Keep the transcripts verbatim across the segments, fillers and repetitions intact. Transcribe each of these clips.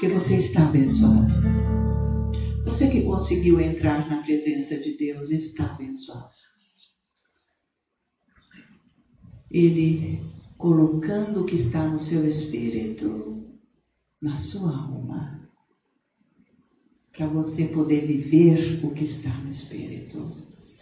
porque você está abençoado. Você que conseguiu entrar na presença de Deus está abençoado. Ele colocando o que está no seu espírito, na sua alma, para você poder viver o que está no espírito.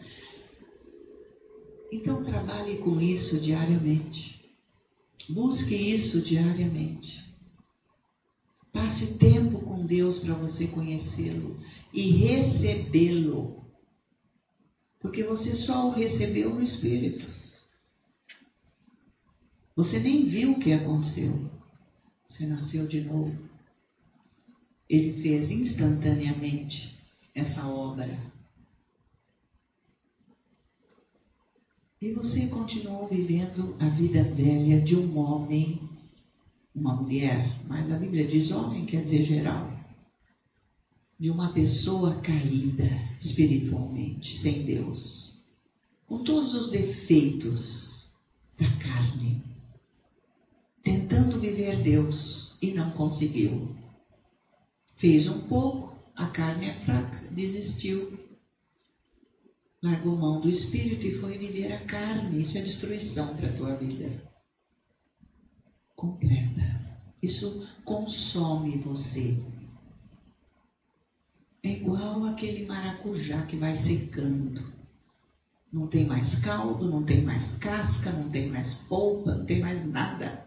Então trabalhe com isso diariamente. Busque isso diariamente. Passe tempo com Deus para você conhecê-lo e recebê-lo. Porque você só o recebeu no Espírito. Você nem viu o que aconteceu. Você nasceu de novo. Ele fez instantaneamente essa obra. E você continuou vivendo a vida velha de um homem, uma mulher, mas a Bíblia diz homem, quer dizer geral, de uma pessoa caída espiritualmente, sem Deus, com todos os defeitos da carne, tentando viver Deus e não conseguiu. Fez um pouco, a carne é fraca, desistiu, largou mão do Espírito e foi viver a carne. Isso é destruição para a tua vida completa. Isso consome você. É igual aquele maracujá que vai secando. Não tem mais caldo, não tem mais casca, não tem mais polpa, não tem mais nada.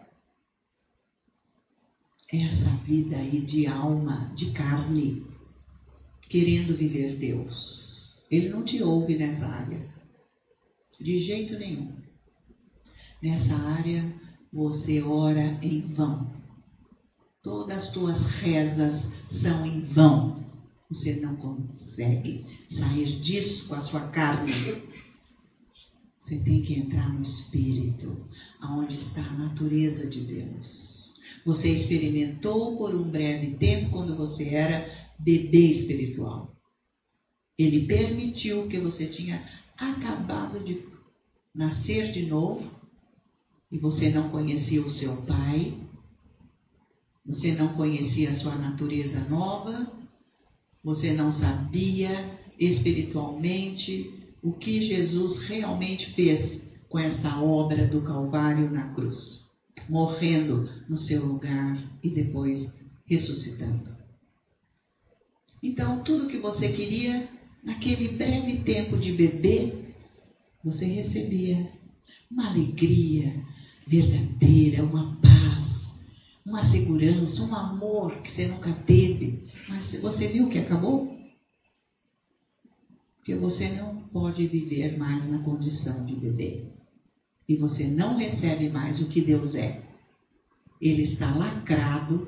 Essa vida aí de alma, de carne, querendo viver Deus. Ele não te ouve nessa área. De jeito nenhum. Nessa área, você ora em vão. Todas as tuas rezas são em vão. Você não consegue sair disso com a sua carne. Você tem que entrar no Espírito, aonde está a natureza de Deus. Você experimentou por um breve tempo quando você era bebê espiritual. Ele permitiu que você tinha acabado de nascer de novo e você não conhecia o seu pai, você não conhecia a sua natureza nova, você não sabia espiritualmente o que Jesus realmente fez com esta obra do Calvário na cruz, morrendo no seu lugar e depois ressuscitando. Então, tudo que você queria, naquele breve tempo de bebê, você recebia uma alegria verdadeira, uma paz, uma segurança, um amor que você nunca teve. Mas você viu que acabou? Porque você não pode viver mais na condição de bebê. E você não recebe mais o que Deus é. Ele está lacrado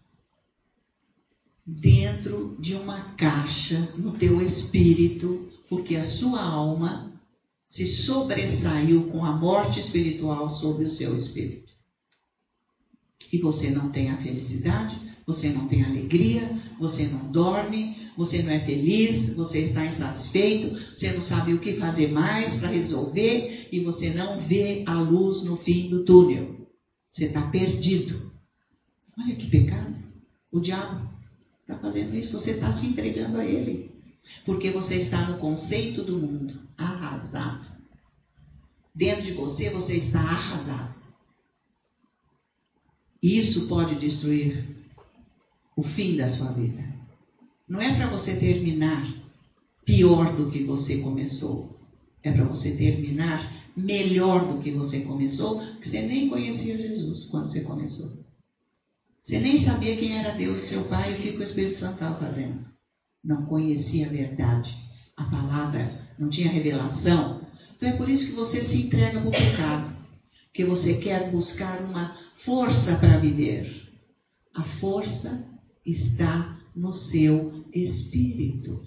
dentro de uma caixa no teu espírito, porque a sua alma se sobressaiu com a morte espiritual sobre o seu espírito. E você não tem a felicidade, você não tem alegria, você não dorme, você não é feliz, você está insatisfeito, você não sabe o que fazer mais para resolver e você não vê a luz no fim do túnel. Você está perdido. Olha que pecado. O diabo está fazendo isso, você está se entregando a ele. Porque você está no conceito do mundo, arrasado. Dentro de você, você está arrasado. E isso pode destruir o fim da sua vida. Não é para você terminar pior do que você começou. É para você terminar melhor do que você começou, porque você nem conhecia Jesus quando você começou. Você nem sabia quem era Deus, seu Pai, e o que o Espírito Santo estava fazendo. Não conhecia a verdade, a palavra, não tinha revelação. Então é por isso que você se entrega para o pecado, porque você quer buscar uma força para viver. A força está no seu espírito.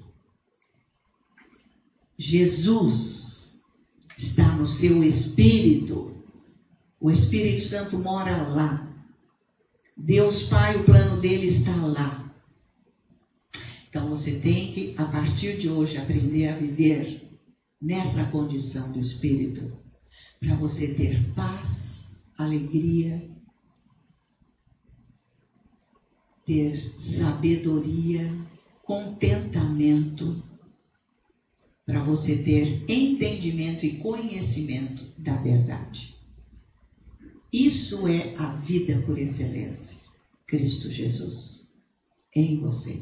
Jesus está no seu espírito. O Espírito Santo mora lá. Deus Pai, o plano dele está lá. Então você tem que, a partir de hoje, aprender a viver nessa condição do Espírito, para você ter paz, alegria, ter sabedoria, contentamento, para você ter entendimento e conhecimento da verdade. Isso é a vida por excelência. Cristo Jesus em você.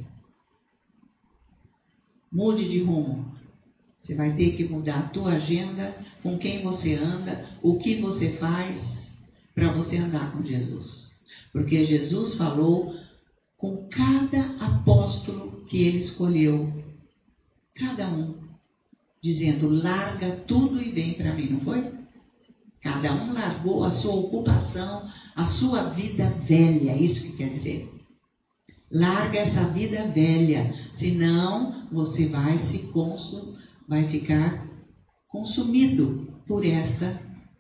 Mude de rumo. Você vai ter que mudar a tua agenda, com quem você anda, o que você faz, para você andar com Jesus. Porque Jesus falou com cada apóstolo que ele escolheu, cada um, dizendo, larga tudo e vem para mim, não foi? Cada um largou a sua ocupação, a sua vida velha, isso que quer dizer. Larga essa vida velha, senão você vai se consumir, vai ficar consumido por esta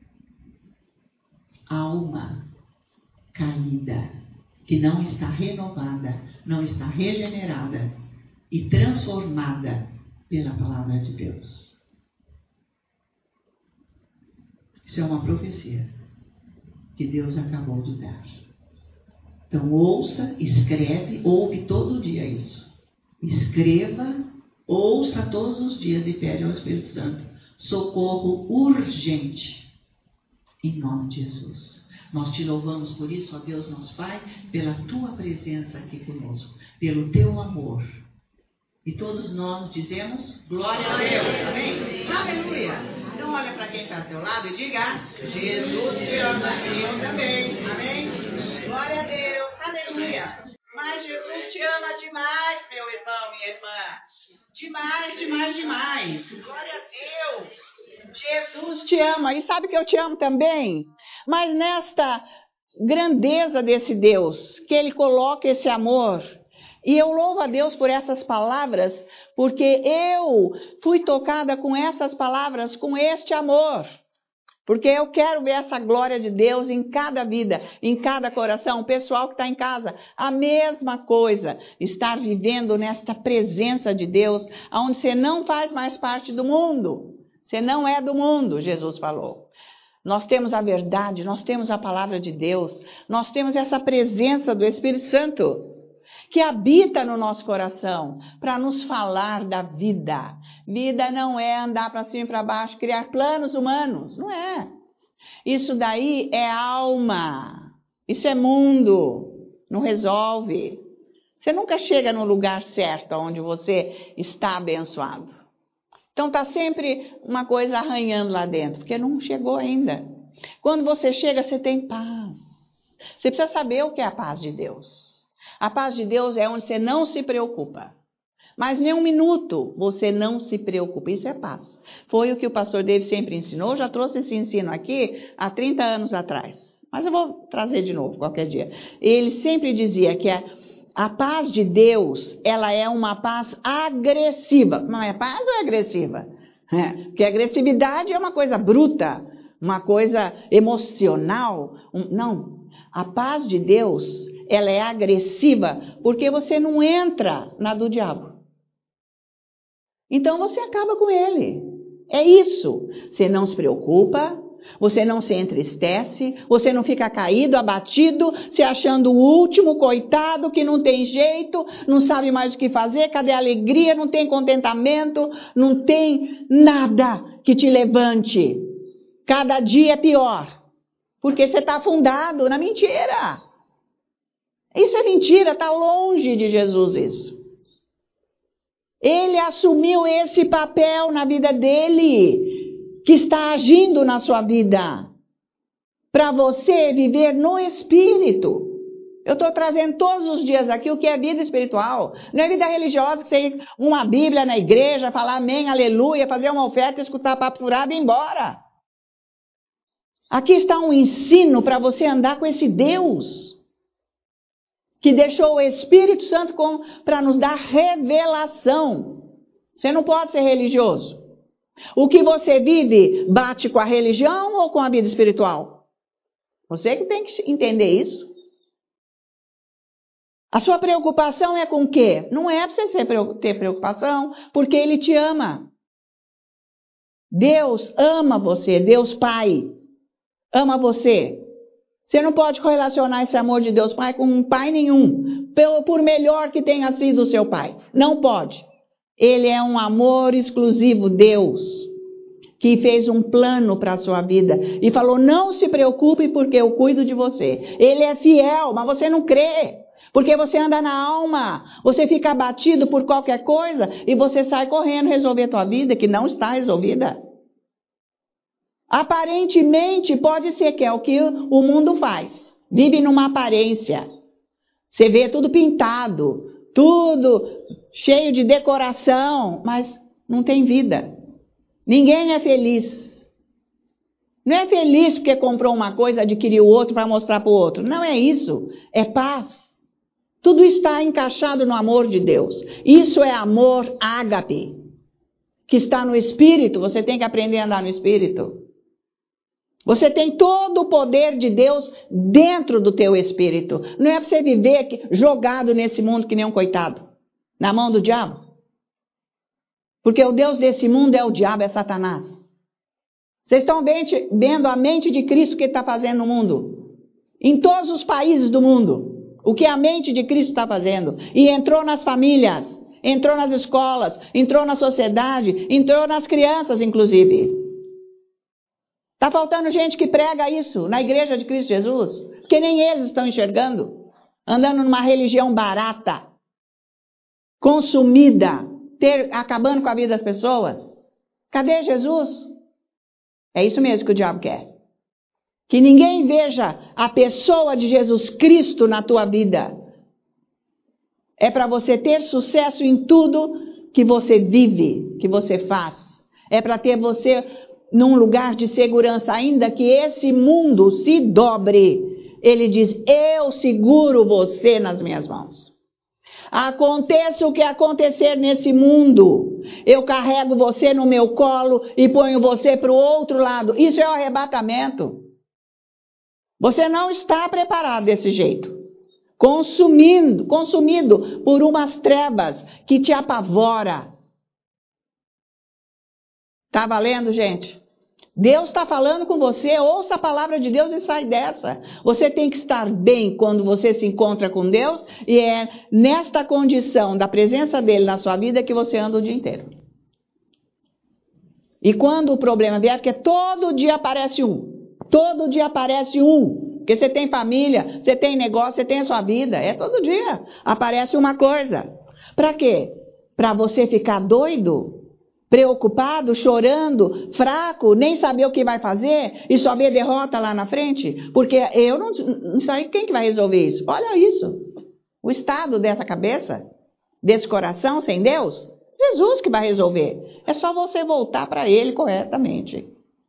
alma caída, que não está renovada, não está regenerada e transformada pela palavra de Deus. Isso é uma profecia que Deus acabou de dar. Então ouça, escreve, ouve todo dia isso. Escreva, ouça todos os dias e pede ao Espírito Santo socorro urgente, em nome de Jesus. Nós te louvamos por isso, ó Deus nosso Pai, pela tua presença aqui conosco, pelo teu amor. E todos nós dizemos glória a Deus, amém? Aleluia! Então olha para quem está ao teu lado e diga, Jesus te ama e eu também, amém? Glória a Deus, aleluia! Mas Jesus te ama demais, meu irmão, minha irmã. Demais, demais, demais. Glória a Deus. Jesus te ama. E sabe que eu te amo também? Mas nesta grandeza desse Deus, que Ele coloca esse amor. E eu louvo a Deus por essas palavras, porque eu fui tocada com essas palavras, com este amor. Porque eu quero ver essa glória de Deus em cada vida, em cada coração. O pessoal que está em casa, a mesma coisa. Estar vivendo nesta presença de Deus, onde você não faz mais parte do mundo. Você não é do mundo, Jesus falou. Nós temos a verdade, nós temos a palavra de Deus. Nós temos essa presença do Espírito Santo, que habita no nosso coração, para nos falar da vida. Vida não é andar para cima e para baixo, criar planos humanos, não é. Isso daí é alma, isso é mundo, não resolve. Você nunca chega no lugar certo, onde você está abençoado. Então está sempre uma coisa arranhando lá dentro, porque não chegou ainda. Quando você chega, você tem paz. Você precisa saber o que é a paz de Deus. A paz de Deus é onde você não se preocupa. Mas nem um minuto você não se preocupa. Isso é paz. Foi o que o pastor David sempre ensinou. Eu já trouxe esse ensino aqui há trinta anos atrás. Mas eu vou trazer de novo qualquer dia. Ele sempre dizia que a, a paz de Deus, ela é uma paz agressiva. Não é paz ou é agressiva? É, porque a agressividade é uma coisa bruta, uma coisa emocional. Um, não. A paz de Deus, ela é agressiva porque você não entra na do diabo. Então você acaba com ele. É isso. Você não se preocupa, você não se entristece, você não fica caído, abatido, se achando o último, coitado, que não tem jeito, não sabe mais o que fazer, cadê a alegria, não tem contentamento, não tem nada que te levante. Cada dia é pior. Porque você está afundado na mentira. Isso é mentira, está longe de Jesus isso. Ele assumiu esse papel na vida dele, que está agindo na sua vida, para você viver no Espírito. Eu estou trazendo todos os dias aqui o que é vida espiritual. Não é vida religiosa, que você ir uma Bíblia na igreja, falar amém, aleluia, fazer uma oferta, escutar papo furado e ir embora. Aqui está um ensino para você andar com esse Deus, que deixou o Espírito Santo para nos dar revelação. Você não pode ser religioso. O que você vive bate com a religião ou com a vida espiritual? Você que tem que entender isso. A sua preocupação é com o quê? Não é para você ter preocupação, porque Ele te ama. Deus ama você, Deus Pai ama você. Você não pode correlacionar esse amor de Deus Pai com um pai nenhum, por melhor que tenha sido o seu pai. Não pode. Ele é um amor exclusivo, Deus, que fez um plano para a sua vida e falou, não se preocupe porque eu cuido de você. Ele é fiel, mas você não crê, porque você anda na alma, você fica abatido por qualquer coisa e você sai correndo resolver a tua vida que não está resolvida. Aparentemente pode ser que é o que o mundo faz, vive numa aparência. Você vê tudo pintado, tudo cheio de decoração, mas não tem vida. Ninguém é feliz. Não é feliz porque comprou uma coisa, adquiriu outra para mostrar para o outro. Não é isso. É paz. Tudo está encaixado no amor de Deus. Isso é amor ágape, que está no Espírito. Você tem que aprender a andar no Espírito. Você tem todo o poder de Deus dentro do teu Espírito. Não é para você viver jogado nesse mundo que nem um coitado, na mão do diabo. Porque o Deus desse mundo é o diabo, é Satanás. Vocês estão vendo a mente de Cristo que ele está fazendo no mundo? Em todos os países do mundo. O que a mente de Cristo está fazendo. E entrou nas famílias, entrou nas escolas, entrou na sociedade, entrou nas crianças, inclusive. Está faltando gente que prega isso na igreja de Cristo Jesus. Porque nem eles estão enxergando. Andando numa religião barata. Consumida. Ter, acabando com a vida das pessoas. Cadê Jesus? É isso mesmo que o diabo quer. Que ninguém veja a pessoa de Jesus Cristo na tua vida. É para você ter sucesso em tudo que você vive, que você faz. É para ter você num lugar de segurança, ainda que esse mundo se dobre. Ele diz, eu seguro você nas minhas mãos. Aconteça o que acontecer nesse mundo, eu carrego você no meu colo e ponho você para o outro lado. Isso é o arrebatamento. Você não está preparado desse jeito. Consumindo, consumido por umas trevas que te apavora. Tá valendo, gente? Deus está falando com você, ouça a palavra de Deus e sai dessa. Você tem que estar bem quando você se encontra com Deus e é nesta condição da presença dele na sua vida que você anda o dia inteiro. E quando o problema vier, porque todo dia aparece um, todo dia aparece um, porque você tem família, você tem negócio, você tem a sua vida, é todo dia, aparece uma coisa. Para quê? Para você ficar doido? Preocupado, chorando, fraco, nem saber o que vai fazer e só ver derrota lá na frente? Porque eu não, não sei quem que vai resolver isso. Olha isso. O estado dessa cabeça, desse coração sem Deus, Jesus que vai resolver. É só você voltar para Ele corretamente.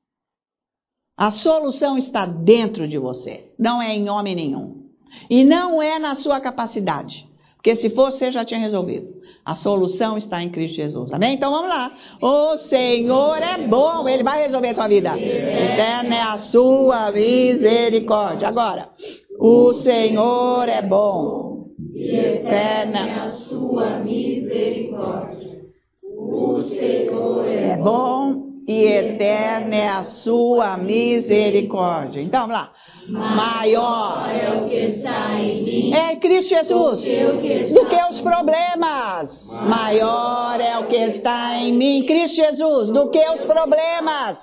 A solução está dentro de você. Não é em homem nenhum. E não é na sua capacidade. Porque se fosse, você já tinha resolvido. A solução está em Cristo Jesus. Amém? Então vamos lá. O Senhor é bom. Ele vai resolver a tua vida. Eterna é a sua misericórdia. Agora. O Senhor é bom. Eterna é a sua misericórdia. O Senhor é bom. E eterna é a sua misericórdia. Então vamos lá. Maior é o que está em mim, é Cristo Jesus, do que os problemas. Maior é o que está em mim, Cristo Jesus, do que os problemas.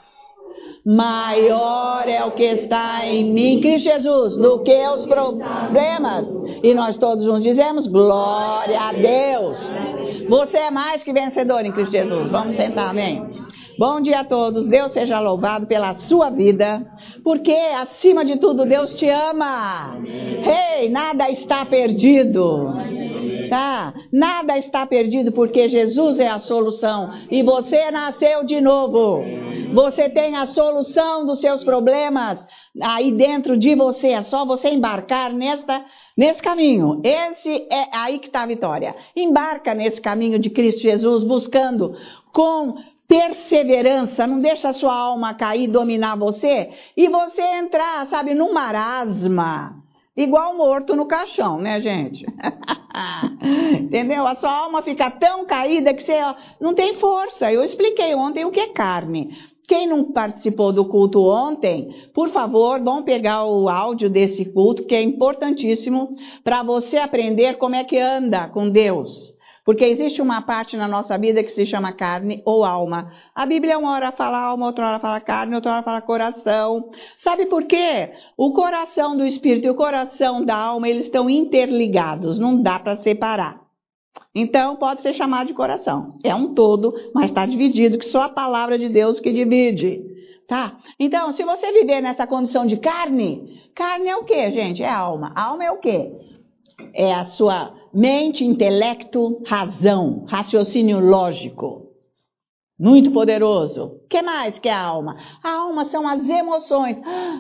Maior é o que está em mim, Cristo Jesus, do que os problemas. E nós todos juntos dizemos, glória a Deus. Você é mais que vencedor em Cristo Jesus. Vamos sentar, amém? Bom dia a todos, Deus seja louvado pela sua vida, porque acima de tudo Deus te ama. Ei, hey, nada está perdido, tá? Nada está perdido porque Jesus é a solução e você nasceu de novo. Você tem a solução dos seus problemas aí dentro de você, é só você embarcar nesta, nesse caminho. Esse é aí que está a vitória. Embarca nesse caminho de Cristo Jesus, buscando com perseverança, não deixa a sua alma cair, dominar você, e você entrar, sabe, num marasma, igual morto no caixão, né, gente? Entendeu? A sua alma fica tão caída que você não tem força. Eu expliquei ontem o que é carne. Quem não participou do culto ontem, por favor, vão pegar o áudio desse culto, que é importantíssimo para você aprender como é que anda com Deus. Porque existe uma parte na nossa vida que se chama carne ou alma. A Bíblia uma hora fala alma, outra hora fala carne, outra hora fala coração. Sabe por quê? O coração do espírito e o coração da alma, eles estão interligados, não dá para separar. Então, pode ser chamado de coração. É um todo, mas está dividido, que só a palavra de Deus que divide. Tá? Então, se você viver nessa condição de carne, carne é o quê, gente? É alma. Alma é o quê? É a sua mente, intelecto, razão, raciocínio lógico. Muito poderoso. O que mais que é a alma? A alma são as emoções.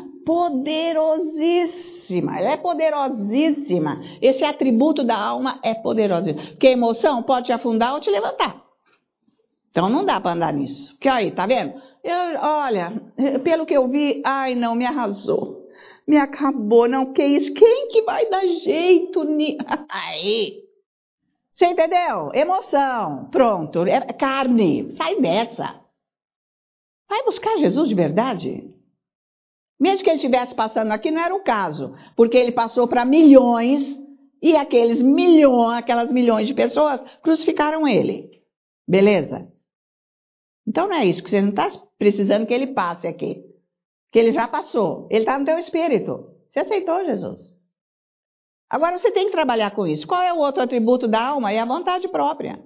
Poderosíssima. Ela é poderosíssima. Esse atributo da alma é poderosíssimo. Porque a emoção pode te afundar ou te levantar. Então não dá para andar nisso. Porque aí, tá vendo? Eu, olha, pelo que eu vi, ai não, me arrasou. Me acabou, não, que isso? Quem que vai dar jeito nisso? Aí. Você entendeu? Emoção, pronto, é carne, sai dessa. Vai buscar Jesus de verdade. Mesmo que ele estivesse passando aqui, não era o caso, porque ele passou para milhões e aqueles milhões, aquelas milhões de pessoas crucificaram ele. Beleza? Então não é isso, que você não está precisando que ele passe aqui. Que ele já passou, ele está no teu espírito. Você aceitou Jesus. Agora você tem que trabalhar com isso. Qual é o outro atributo da alma? É a vontade própria.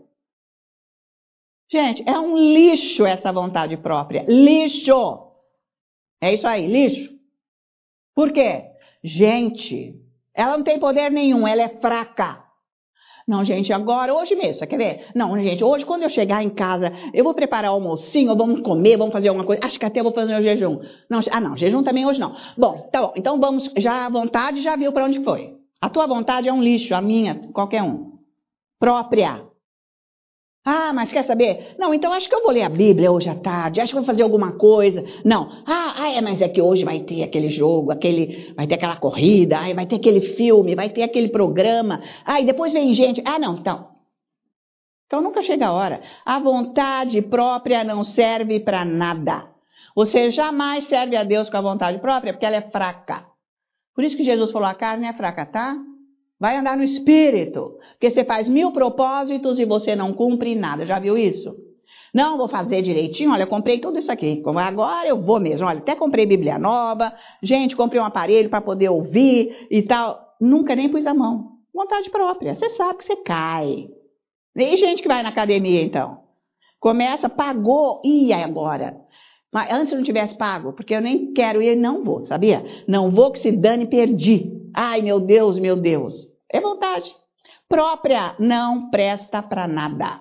Gente, é um lixo essa vontade própria. Lixo! É isso aí, lixo. Por quê? Gente, ela não tem poder nenhum, ela é fraca. Não, gente, agora, hoje mesmo, você quer ver? Não, gente, hoje quando eu chegar em casa, eu vou preparar o almocinho, vamos comer, vamos fazer alguma coisa. Acho que até vou fazer o jejum. Não, ah, não, jejum também hoje não. Bom, tá bom, então vamos, já a vontade já viu para onde foi. A tua vontade é um lixo, a minha, qualquer um. Própria. Ah, mas quer saber? Não, então acho que eu vou ler a Bíblia hoje à tarde, acho que vou fazer alguma coisa. Não, ah, ah é, mas é que hoje vai ter aquele jogo, aquele, vai ter aquela corrida, ah, vai ter aquele filme, vai ter aquele programa. Ah, e depois vem gente. Ah, não, então. Então nunca chega a hora. A vontade própria não serve para nada. Você jamais serve a Deus com a vontade própria, porque ela é fraca. Por isso que Jesus falou, a carne é fraca, tá? Vai andar no espírito, porque você faz mil propósitos e você não cumpre nada. Já viu isso? Não, vou fazer direitinho. Olha, eu comprei tudo isso aqui. Agora eu vou mesmo. Olha, até comprei Bíblia nova. Gente, comprei um aparelho para poder ouvir e tal. Nunca nem pus a mão. Vontade própria. Você sabe que você cai. E gente que vai na academia, então? Começa, pagou. E agora? Mas antes eu não tivesse pago, porque eu nem quero ir, não vou, sabia? Não vou que se dane, perdi. Ai, meu Deus, meu Deus. É vontade própria, não presta para nada.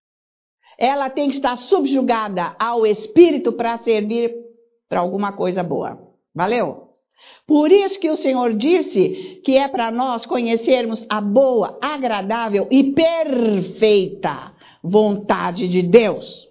Ela tem que estar subjugada ao Espírito para servir para alguma coisa boa. Valeu? Por isso que o Senhor disse que é para nós conhecermos a boa, agradável e perfeita vontade de Deus.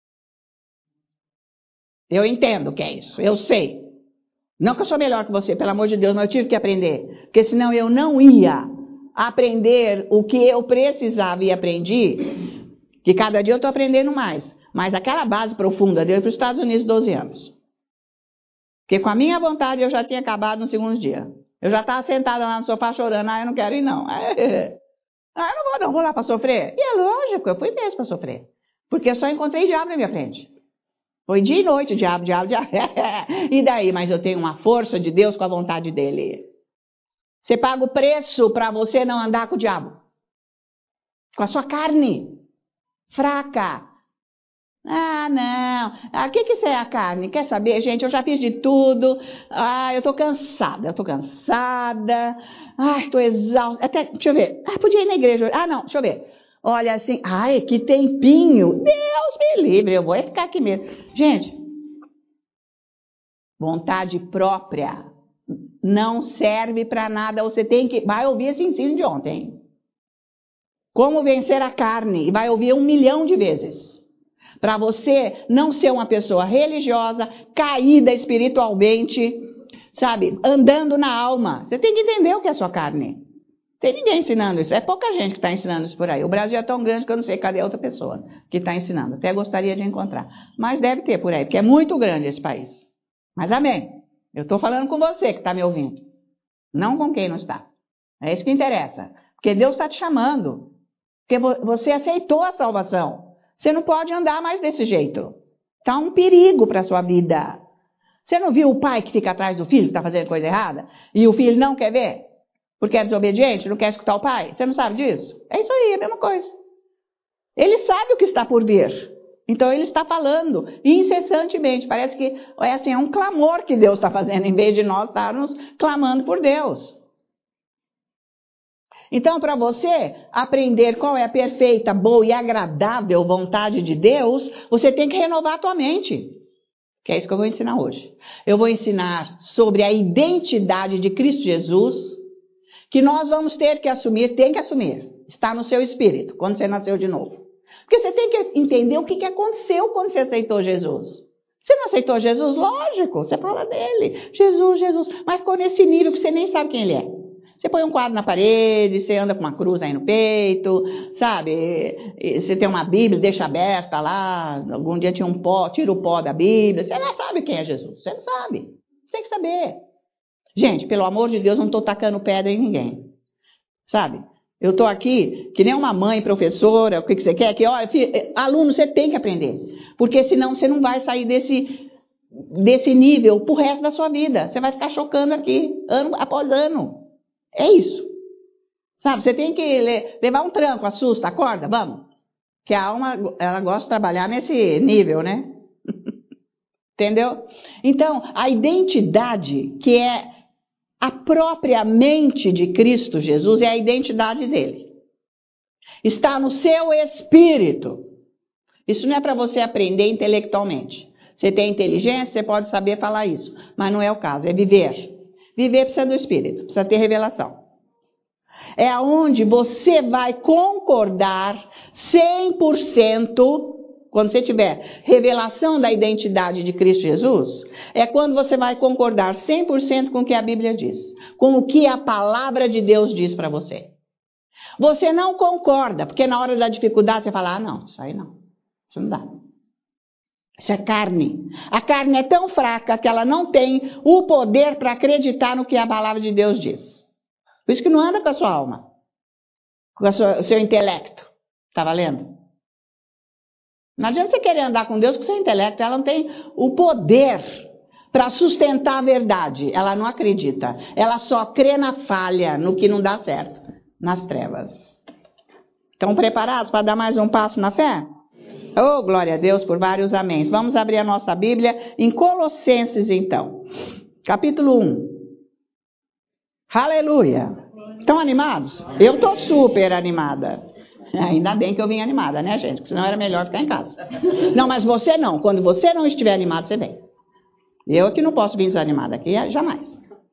Eu entendo o que é isso, eu sei. Não que eu sou melhor que você, pelo amor de Deus, mas eu tive que aprender. Porque senão eu não ia aprender o que eu precisava e aprendi, que cada dia eu estou aprendendo mais. Mas aquela base profunda deu para os Estados Unidos doze anos. Porque com a minha vontade eu já tinha acabado no segundo dia. Eu já estava sentada lá no sofá chorando, ah, eu não quero ir não. Ah, eu não vou não, vou lá para sofrer. E é lógico, eu fui mesmo para sofrer. Porque eu só encontrei diabo na minha frente. Foi dia e noite, diabo, diabo, diabo. E daí? Mas eu tenho uma força de Deus com a vontade dele. Você paga o preço para você não andar com o diabo. Com a sua carne. Fraca. Ah, não. O que, que isso é a carne? Quer saber, gente? Eu já fiz de tudo. Ah, eu tô cansada. Eu tô cansada. Ai, tô exausta. Até, deixa eu ver. Ah, podia ir na igreja. Ah, não, deixa eu ver. Olha assim, ai, que tempinho. Deus me livre, eu vou ficar aqui mesmo. Gente, vontade própria não serve para nada. Você tem que, vai ouvir esse ensino de ontem. Como vencer a carne. E vai ouvir um milhão de vezes. Para você não ser uma pessoa religiosa, caída espiritualmente, sabe, andando na alma. Você tem que entender o que é a sua carne. Tem ninguém ensinando isso. É pouca gente que está ensinando isso por aí. O Brasil é tão grande que eu não sei cadê a outra pessoa que está ensinando. Até gostaria de encontrar. Mas deve ter por aí, porque é muito grande esse país. Mas amém. Eu estou falando com você que está me ouvindo. Não com quem não está. É isso que interessa. Porque Deus está te chamando. Porque você aceitou a salvação. Você não pode andar mais desse jeito. Está um perigo para a sua vida. Você não viu o pai que fica atrás do filho que está fazendo coisa errada? E o filho não quer ver? Porque é desobediente, não quer escutar o pai? Você não sabe disso? É isso aí, é a mesma coisa. Ele sabe o que está por vir. Então ele está falando incessantemente. Parece que é, assim, é um clamor que Deus está fazendo, em vez de nós estarmos clamando por Deus. Então, para você aprender qual é a perfeita, boa e agradável vontade de Deus, você tem que renovar a tua mente. Que é isso que eu vou ensinar hoje. Eu vou ensinar sobre a identidade de Cristo Jesus, que nós vamos ter que assumir, tem que assumir. Está no seu espírito, quando você nasceu de novo. Porque você tem que entender o que aconteceu quando você aceitou Jesus. Você não aceitou Jesus? Lógico, você fala dele. Jesus, Jesus. Mas ficou nesse nível que você nem sabe quem ele é. Você põe um quadro na parede, você anda com uma cruz aí no peito, sabe? Você tem uma Bíblia, deixa aberta lá. Algum dia tinha um pó, tira o pó da Bíblia. Você não sabe quem é Jesus. Você não sabe. Você tem que saber. Gente, pelo amor de Deus, não estou tacando pedra em ninguém. Sabe? Eu estou aqui, que nem uma mãe, professora, o que, que você quer, que, olha, filho, aluno, você tem que aprender. Porque senão você não vai sair desse, desse nível pro resto da sua vida. Você vai ficar chocando aqui, ano após ano. É isso. Sabe, você tem que levar um tranco, assusta, acorda, vamos. Que a alma, ela gosta de trabalhar nesse nível, né? Entendeu? Então, a identidade que é a própria mente de Cristo Jesus é a identidade dele. Está no seu espírito. Isso não é para você aprender intelectualmente. Você tem inteligência, você pode saber falar isso. Mas não é o caso, é viver. Viver precisa do espírito, precisa ter revelação. É aonde você vai concordar cem por cento, quando você tiver revelação da identidade de Cristo Jesus, é quando você vai concordar cem por cento com o que a Bíblia diz, com o que a palavra de Deus diz para você. Você não concorda, porque na hora da dificuldade você fala, ah não, isso aí não, isso não dá. Isso é carne. A carne é tão fraca que ela não tem o poder para acreditar no que a palavra de Deus diz. Por isso que não anda com a sua alma, com a sua, o seu intelecto. Está valendo? Não adianta você querer andar com Deus com o seu intelecto. Ela não tem o poder para sustentar a verdade. Ela não acredita. Ela só crê na falha, no que não dá certo, nas trevas. Estão preparados para dar mais um passo na fé? Oh, glória a Deus por vários améns. Vamos abrir a nossa Bíblia em Colossenses, então. Capítulo um. Aleluia. Estão animados? Eu estou super animada. Ainda bem que eu vim animada, né, gente? Porque senão era melhor ficar em casa. Não, mas você não. Quando você não estiver animado, você vem. Eu aqui não posso vir desanimada aqui, jamais.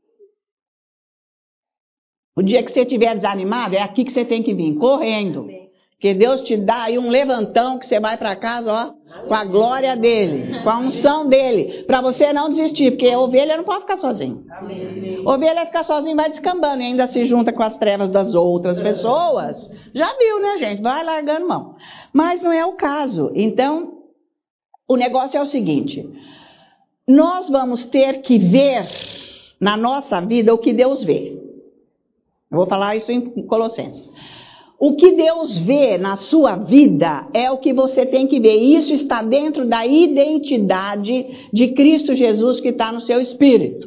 O dia que você estiver desanimado, é aqui que você tem que vir, correndo. Que Deus te dá aí um levantão que você vai para casa, ó, com a glória dele, com a unção dele, para você não desistir, porque a ovelha não pode ficar sozinha. Ovelha ficar sozinha vai descambando e ainda se junta com as trevas das outras pessoas. Já viu, né, gente? Vai largando mão. Mas não é o caso. Então, o negócio é o seguinte: nós vamos ter que ver na nossa vida o que Deus vê. Eu vou falar isso em Colossenses. O que Deus vê na sua vida é o que você tem que ver. Isso está dentro da identidade de Cristo Jesus que está no seu espírito.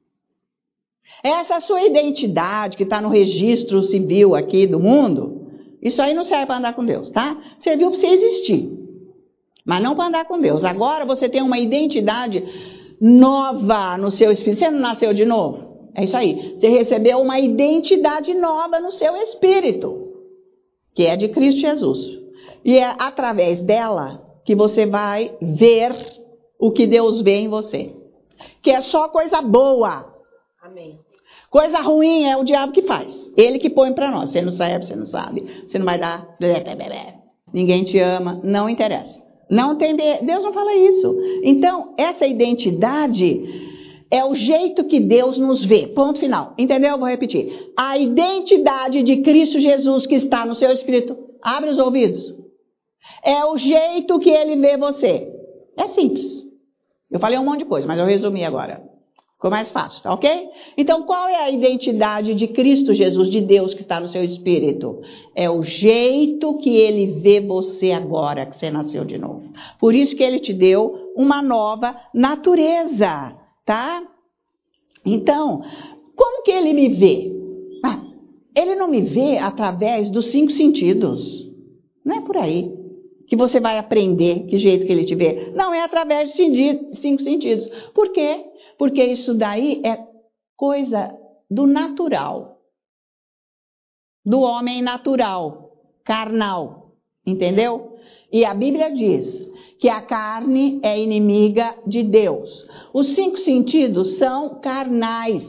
Essa sua identidade que está no registro civil aqui do mundo, isso aí não serve para andar com Deus, tá? Serviu para você existir, mas não para andar com Deus. Agora você tem uma identidade nova no seu espírito. Você não nasceu de novo? É isso aí. Você recebeu uma identidade nova no seu espírito, que é de Cristo Jesus. E é através dela que você vai ver o que Deus vê em você. Que é só coisa boa. Amém. Coisa ruim é o diabo que faz. Ele que põe para nós. Você não serve, você não sabe, você não vai dar. Ninguém te ama, não interessa. Não tem, Deus não fala isso. Então, essa identidade É o jeito que Deus nos vê. Ponto final. Entendeu? Vou repetir. A identidade de Cristo Jesus que está no seu espírito. Abre os ouvidos. É o jeito que ele vê você. É simples. Eu falei um monte de coisa, mas eu resumi agora. Ficou mais fácil, tá ok? Então, qual é a identidade de Cristo Jesus, de Deus que está no seu espírito? É o jeito que ele vê você agora, que você nasceu de novo. Por isso que ele te deu uma nova natureza, tá? Então, como que ele me vê? Ah, ele não me vê através dos cinco sentidos. Não é por aí que você vai aprender que jeito que ele te vê. Não, é através de cinco sentidos. Por quê? Porque isso daí é coisa do natural. Do homem natural, carnal. Entendeu? E a Bíblia diz que a carne é inimiga de Deus. Os cinco sentidos são carnais.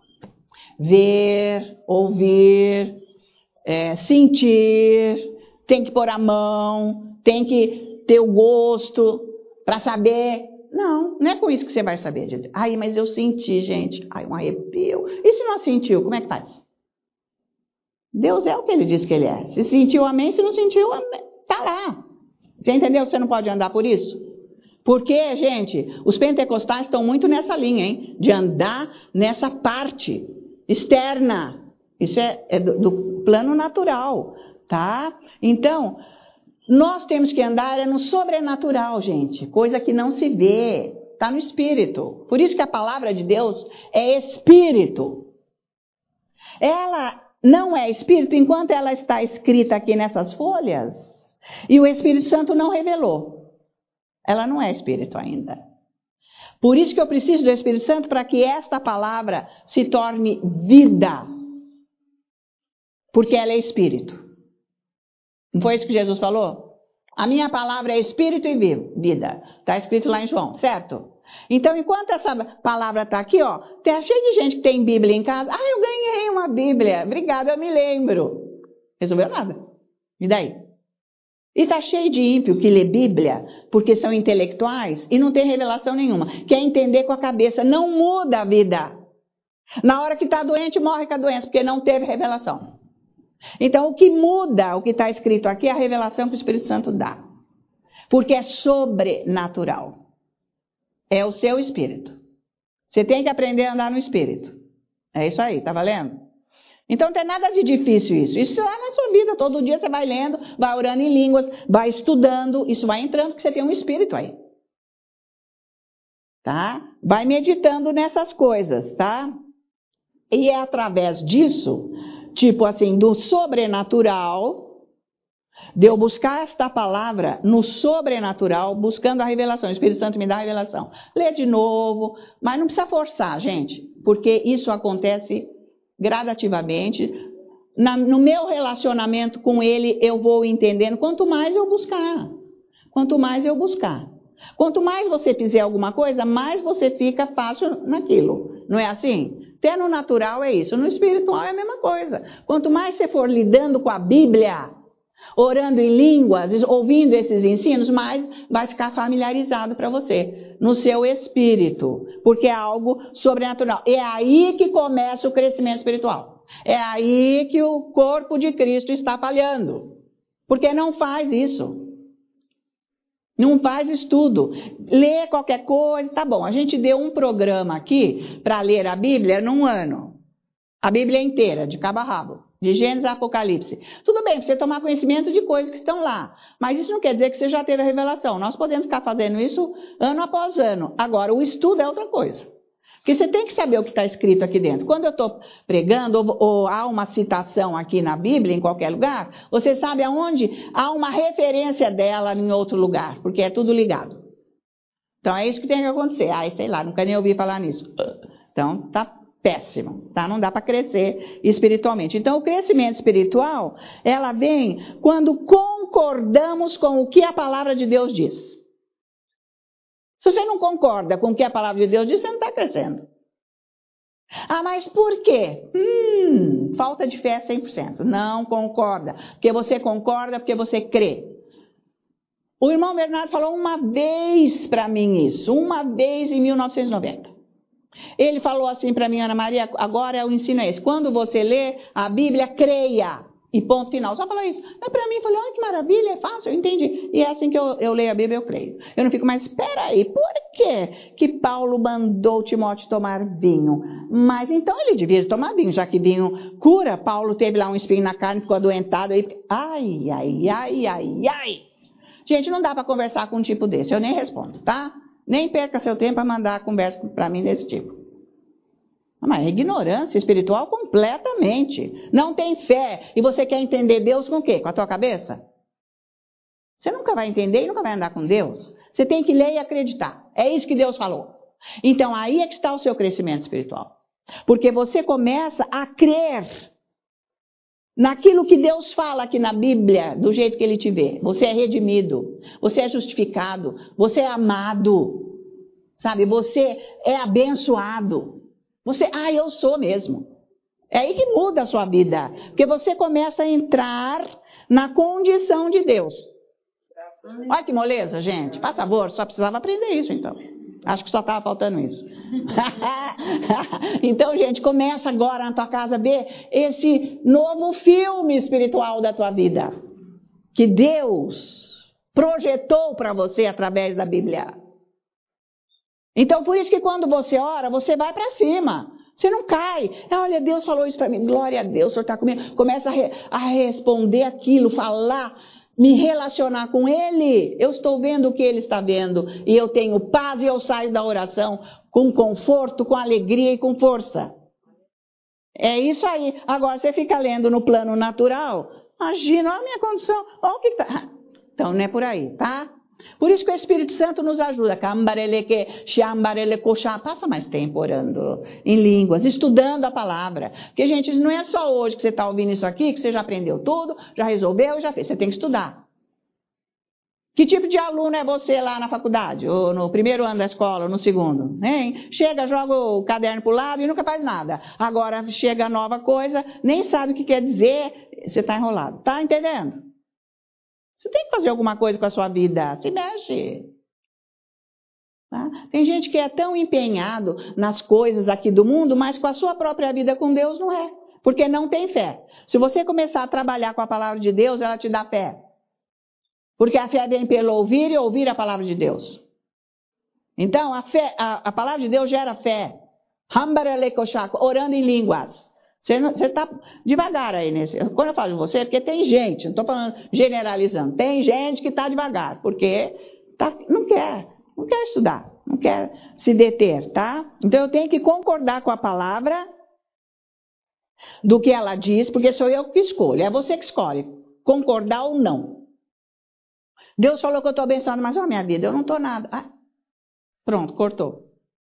Ver, ouvir, é, sentir, tem que pôr a mão, tem que ter o gosto para saber. Não, não é com isso que você vai saber. De... Ai, mas eu senti, gente. Ai, um arrepio. E se não sentiu, como é que faz? Deus é o que ele diz que ele é. Se sentiu, amém. Se não sentiu, amém. Tá lá. Você entendeu? Você não pode andar por isso? Porque, gente, os pentecostais estão muito nessa linha, hein? De andar nessa parte externa. Isso é, é do, do plano natural, tá? Então, nós temos que andar é no sobrenatural, gente. Coisa que não se vê. Está no espírito. Por isso que a palavra de Deus é espírito. Ela não é espírito enquanto ela está escrita aqui nessas folhas. E o Espírito Santo não revelou. Ela não é espírito ainda. Por isso que eu preciso do Espírito Santo para que esta palavra se torne vida. Porque ela é espírito. Não foi isso que Jesus falou? A minha palavra é espírito e vida. Está escrito lá em João, certo? Então, enquanto essa palavra está aqui, ó, tem cheio de gente que tem Bíblia em casa. Ah, eu ganhei uma Bíblia. Obrigada, eu me lembro. Resolveu nada. E daí? E está cheio de ímpio que lê Bíblia porque são intelectuais e não tem revelação nenhuma. Quer entender com a cabeça, não muda a vida. Na hora que está doente, morre com a doença porque não teve revelação. Então, o que muda, o que está escrito aqui, é a revelação que o Espírito Santo dá. Porque é sobrenatural. É o seu espírito. Você tem que aprender a andar no espírito. É isso aí, tá valendo? Então, não tem nada de difícil isso. Isso lá na sua vida. Todo dia você vai lendo, vai orando em línguas, vai estudando. Isso vai entrando porque você tem um espírito aí. Tá? Vai meditando nessas coisas, tá? E é através disso, tipo assim, do sobrenatural, de eu buscar esta palavra no sobrenatural, buscando a revelação. O Espírito Santo me dá a revelação. Lê de novo, mas não precisa forçar, gente, porque isso acontece gradativamente. Na, no meu relacionamento com ele, eu vou entendendo. Quanto mais eu buscar, quanto mais eu buscar. Quanto mais você fizer alguma coisa, mais você fica fácil naquilo. Não é assim? Até no natural é isso. No espiritual é a mesma coisa. Quanto mais você for lidando com a Bíblia, orando em línguas, ouvindo esses ensinos, mais vai ficar familiarizado para você, no seu espírito, porque é algo sobrenatural. É aí que começa o crescimento espiritual. É aí que o corpo de Cristo está falhando, porque não faz isso. Não faz estudo. Lê qualquer coisa, tá bom. A gente deu um programa aqui para ler a Bíblia num ano. A Bíblia inteira, de cabo a rabo. De Gênesis a Apocalipse. Tudo bem, você tomar conhecimento de coisas que estão lá. Mas isso não quer dizer que você já teve a revelação. Nós podemos ficar fazendo isso ano após ano. Agora, o estudo é outra coisa. Porque você tem que saber o que está escrito aqui dentro. Quando eu estou pregando, ou, ou há uma citação aqui na Bíblia, em qualquer lugar, você sabe aonde há uma referência dela em outro lugar. Porque é tudo ligado. Então, é isso que tem que acontecer. Ai, sei lá, nunca nem ouvi falar nisso. Então, tá péssimo, tá? Não dá para crescer espiritualmente. Então, o crescimento espiritual, ela vem quando concordamos com o que a palavra de Deus diz. Se você não concorda com o que a palavra de Deus diz, você não está crescendo. Ah, mas por quê? Hum, falta de fé cem por cento. Não concorda. Porque você concorda, porque você crê. O irmão Bernardo falou uma vez para mim isso. Uma vez em mil novecentos e noventa. Ele falou assim para mim, Ana Maria, agora o ensino é esse. Quando você lê a Bíblia, creia. E ponto final. Só falou isso. Mas para mim, eu falei, olha que maravilha, é fácil, eu entendi. E é assim que eu, eu leio a Bíblia, eu creio. Eu não fico, mas espera aí, por que que Paulo mandou Timóteo tomar vinho? Mas então ele devia tomar vinho, já que vinho cura. Paulo teve lá um espinho na carne, ficou adoentado. Aí, ai, ai, ai, ai, ai. Gente, não dá para conversar com um tipo desse, eu nem respondo, tá? Nem perca seu tempo a mandar a conversa para mim desse tipo. Mas é ignorância espiritual completamente. Não tem fé. E você quer entender Deus com o quê? Com a tua cabeça? Você nunca vai entender e nunca vai andar com Deus. Você tem que ler e acreditar. É isso que Deus falou. Então aí é que está o seu crescimento espiritual. Porque você começa a crer naquilo que Deus fala aqui na Bíblia, do jeito que Ele te vê. Você é redimido. Você é justificado. Você é amado. Sabe? Você é abençoado. Você, ah, eu sou mesmo. É aí que muda a sua vida. Porque você começa a entrar na condição de Deus. Olha que moleza, gente. Faz favor, só precisava aprender isso, então. Acho que só estava faltando isso. Então, gente, começa agora na tua casa a ver esse novo filme espiritual da tua vida. Que Deus projetou para você através da Bíblia. Então, por isso que quando você ora, você vai para cima. Você não cai. Olha, Deus falou isso para mim. Glória a Deus, o Senhor está comigo. Começa a, re, a responder aquilo, falar, me relacionar com Ele. Eu estou vendo o que Ele está vendo. E eu tenho paz e eu saio da oração com conforto, com alegria e com força. É isso aí. Agora, você fica lendo no plano natural. Imagina, olha a minha condição. Olha o que está... Então, não é por aí, tá? Por isso que o Espírito Santo nos ajuda. Passa mais tempo orando em línguas, estudando a palavra. Porque, gente, não é só hoje que você está ouvindo isso aqui, que você já aprendeu tudo, já resolveu, já fez. Você tem que estudar. Que tipo de aluno é você lá na faculdade? Ou no primeiro ano da escola, ou no segundo? Hein? Chega, joga o caderno para o lado e nunca faz nada. Agora chega nova coisa, nem sabe o que quer dizer, você está enrolado. Está entendendo? Você tem que fazer alguma coisa com a sua vida. Se mexe. Tá? Tem gente que é tão empenhado nas coisas aqui do mundo, mas com a sua própria vida com Deus não é. Porque não tem fé. Se você começar a trabalhar com a palavra de Deus, ela te dá fé. Porque a fé vem pelo ouvir e ouvir a palavra de Deus. Então, a, fé, a, a palavra de Deus gera fé. Orando em línguas. Você está devagar aí nesse. Quando eu falo de você, é porque tem gente, não estou falando generalizando, tem gente que está devagar, porque tá, não quer, não quer estudar, não quer se deter, tá? Então eu tenho que concordar com a palavra do que ela diz, porque sou eu que escolho, é você que escolhe, concordar ou não. Deus falou que eu estou abençoado, mas olha a minha vida, eu não estou nada. Ah, pronto, cortou.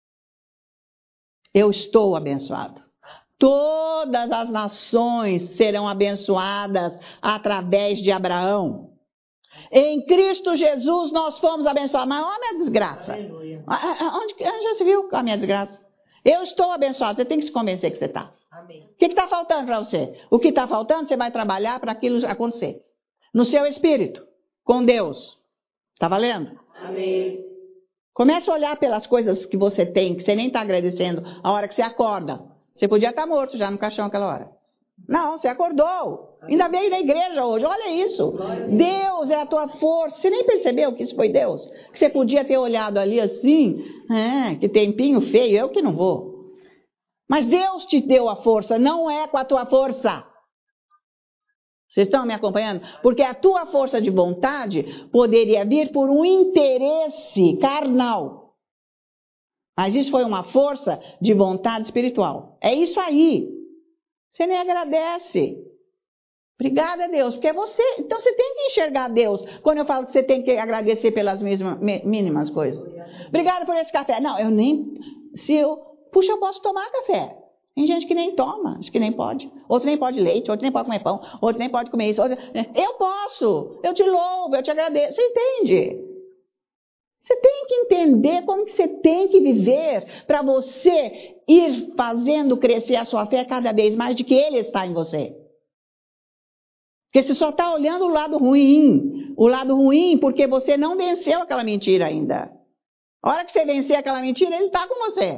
Eu estou abençoado. Todas as nações serão abençoadas através de Abraão. Em Cristo Jesus nós fomos abençoados. Mas olha a minha desgraça. Aleluia. Onde, onde já se viu a minha desgraça? Eu estou abençoado. Você tem que se convencer que você está. Amém. O que está faltando para você? O que está faltando, você vai trabalhar para aquilo acontecer. No seu espírito, com Deus. Está valendo? Amém. Comece a olhar pelas coisas que você tem, que você nem está agradecendo, a hora que você acorda. Você podia estar morto já no caixão aquela hora. Não, você acordou. Ainda veio na igreja hoje. Olha isso. Deus é a tua força. Você nem percebeu que isso foi Deus? Que você podia ter olhado ali assim. É, que tempinho feio. Eu que não vou. Mas Deus te deu a força. Não é com a tua força. Vocês estão me acompanhando? Porque a tua força de vontade poderia vir por um interesse carnal. Mas isso foi uma força de vontade espiritual. É isso aí. Você nem agradece. Obrigada, Deus, porque é você. Então você tem que enxergar Deus. Quando eu falo que você tem que agradecer pelas mesmas, mínimas coisas. Obrigada por esse café. Não, eu nem... Se eu, puxa, eu posso tomar café. Tem gente que nem toma, acho que nem pode. Outro nem pode leite, outro nem pode comer pão, outro nem pode comer isso. Outro... Eu posso. Eu te louvo, eu te agradeço. Você entende? Você tem que entender como que você tem que viver para você ir fazendo crescer a sua fé cada vez mais de que Ele está em você. Porque você só está olhando o lado ruim. O lado ruim porque você não venceu aquela mentira ainda. A hora que você vencer aquela mentira, Ele está com você.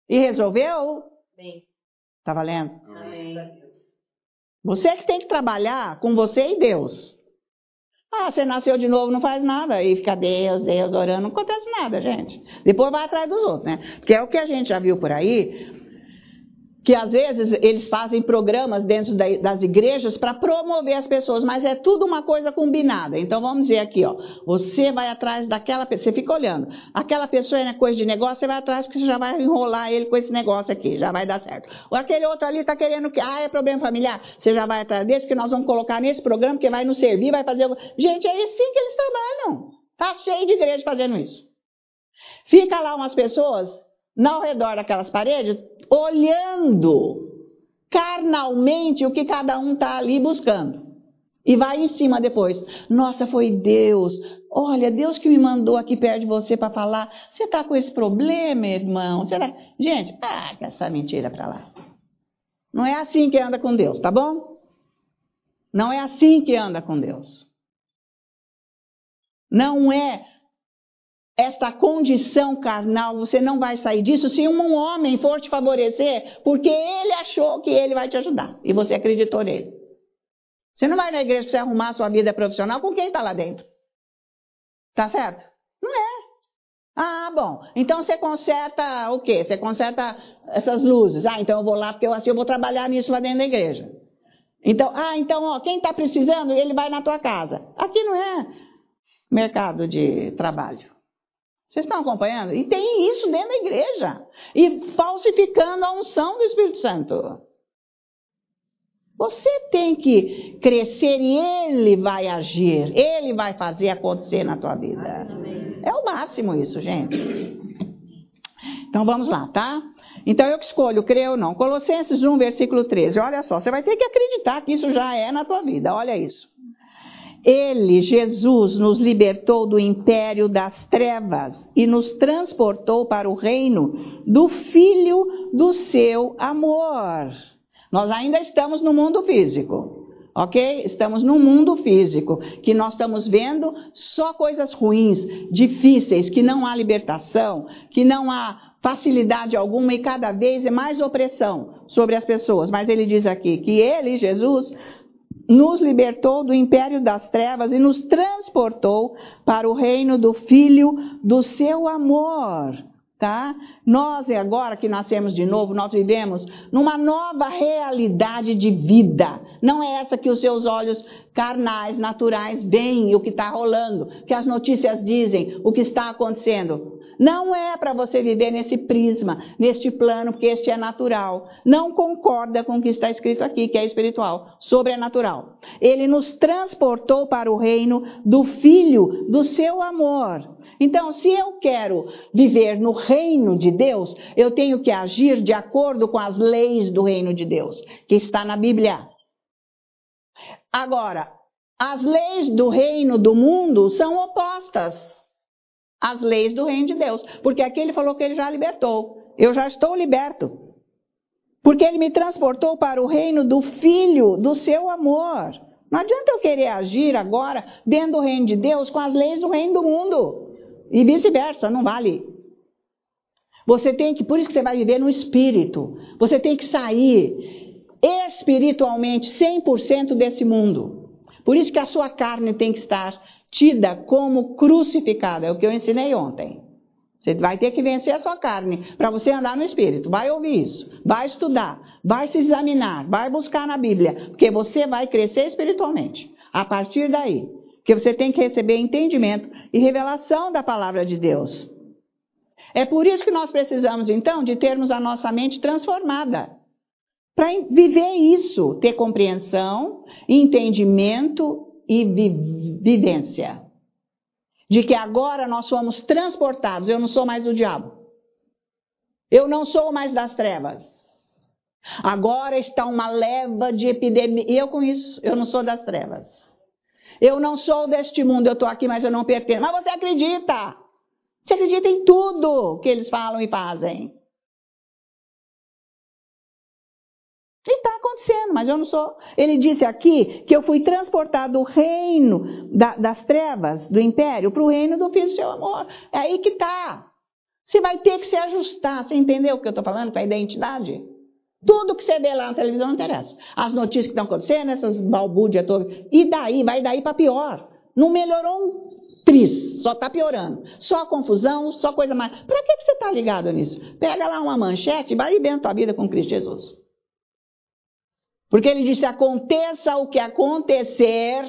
E resolveu? Amém. Tá valendo? Amém. Você que tem que trabalhar com você e Deus. Ah, você nasceu de novo, não faz nada. E fica Deus, Deus, orando, não acontece nada, gente. Depois vai atrás dos outros, né? Porque é o que a gente já viu por aí, que às vezes eles fazem programas dentro das igrejas para promover as pessoas, mas é tudo uma coisa combinada. Então vamos dizer aqui, ó, você vai atrás daquela pessoa, você fica olhando, aquela pessoa é coisa de negócio, você vai atrás porque você já vai enrolar ele com esse negócio aqui, já vai dar certo. Ou aquele outro ali está querendo que, ah, é problema familiar, você já vai atrás desse, porque nós vamos colocar nesse programa, porque vai nos servir, vai fazer... Gente, é assim que eles trabalham. Está cheio de igreja fazendo isso. Fica lá umas pessoas ao redor daquelas paredes, olhando carnalmente o que cada um está ali buscando. E vai em cima depois. Nossa, foi Deus. Olha, Deus que me mandou aqui perto de você para falar. Você está com esse problema, irmão? Você tá... Gente, ah, essa mentira para lá. Não é assim que anda com Deus, tá bom? Não é assim que anda com Deus. Não é... Esta condição carnal, você não vai sair disso se um homem for te favorecer, porque ele achou que ele vai te ajudar, e você acreditou nele. Você não vai na igreja para você arrumar a sua vida profissional com quem está lá dentro. Tá certo? Não é. Ah, bom. Então você conserta o quê? Você conserta essas luzes. Ah, então eu vou lá porque eu, assim eu vou trabalhar nisso lá dentro da igreja. Então, ah, então, ó, quem está precisando, ele vai na tua casa. Aqui não é mercado de trabalho. Vocês estão acompanhando? E tem isso dentro da igreja. E falsificando a unção do Espírito Santo. Você tem que crescer e Ele vai agir. Ele vai fazer acontecer na tua vida. Amém. É o máximo isso, gente. Então vamos lá, tá? Então eu que escolho, creio ou não. Colossenses um, versículo treze. Olha só, você vai ter que acreditar que isso já é na tua vida. Olha isso. Ele, Jesus, nos libertou do império das trevas e nos transportou para o reino do Filho do seu amor. Nós ainda estamos no mundo físico, ok? Estamos no mundo físico, que nós estamos vendo só coisas ruins, difíceis, que não há libertação, que não há facilidade alguma e cada vez é mais opressão sobre as pessoas. Mas ele diz aqui que ele, Jesus, nos libertou do império das trevas e nos transportou para o reino do Filho do seu amor, tá? Nós, agora que nascemos de novo, nós vivemos numa nova realidade de vida. Não é essa que os seus olhos carnais, naturais, veem o que está rolando, que as notícias dizem, o que está acontecendo. Não é para você viver nesse prisma, neste plano, porque este é natural. Não concorda com o que está escrito aqui, que é espiritual, sobrenatural. Ele nos transportou para o reino do Filho do seu amor. Então, se eu quero viver no reino de Deus, eu tenho que agir de acordo com as leis do reino de Deus, que está na Bíblia. Agora, as leis do reino do mundo são opostas às leis do reino de Deus, porque aqui ele falou que ele já libertou. Eu já estou liberto, porque ele me transportou para o reino do Filho do seu amor. Não adianta eu querer agir agora dentro do reino de Deus com as leis do reino do mundo. E vice-versa, não vale. Você tem que, por isso que você vai viver no Espírito. Você tem que sair espiritualmente cem por cento desse mundo. Por isso que a sua carne tem que estar tida como crucificada. É o que eu ensinei ontem. Você vai ter que vencer a sua carne para você andar no Espírito. Vai ouvir isso, vai estudar, vai se examinar, vai buscar na Bíblia. Porque você vai crescer espiritualmente. A partir daí. Porque você tem que receber entendimento e revelação da palavra de Deus. É por isso que nós precisamos, então, de termos a nossa mente transformada. Para viver isso, ter compreensão, entendimento e vi- vivência. De que agora nós somos transportados. Eu não sou mais do diabo. Eu não sou mais das trevas. Agora está uma leva de epidemia. E eu com isso, eu não sou das trevas. Eu não sou deste mundo, eu estou aqui, mas eu não pertenço. Mas você acredita. Você acredita em tudo que eles falam e fazem. E está acontecendo, mas eu não sou. Ele disse aqui que eu fui transportado do reino da, das trevas, do império, para o reino do Filho do seu amor. É aí que está. Você vai ter que se ajustar. Você entendeu o que eu estou falando com a identidade? Tudo que você vê lá na televisão não interessa. As notícias que estão acontecendo, essas balbúrdias todas. E daí, vai daí para pior. Não melhorou um tris, só está piorando. Só confusão, só coisa mais. Para que, que você está ligado nisso? Pega lá uma manchete e vai vivendo a tua vida com Cristo Jesus. Porque ele disse, aconteça o que acontecer,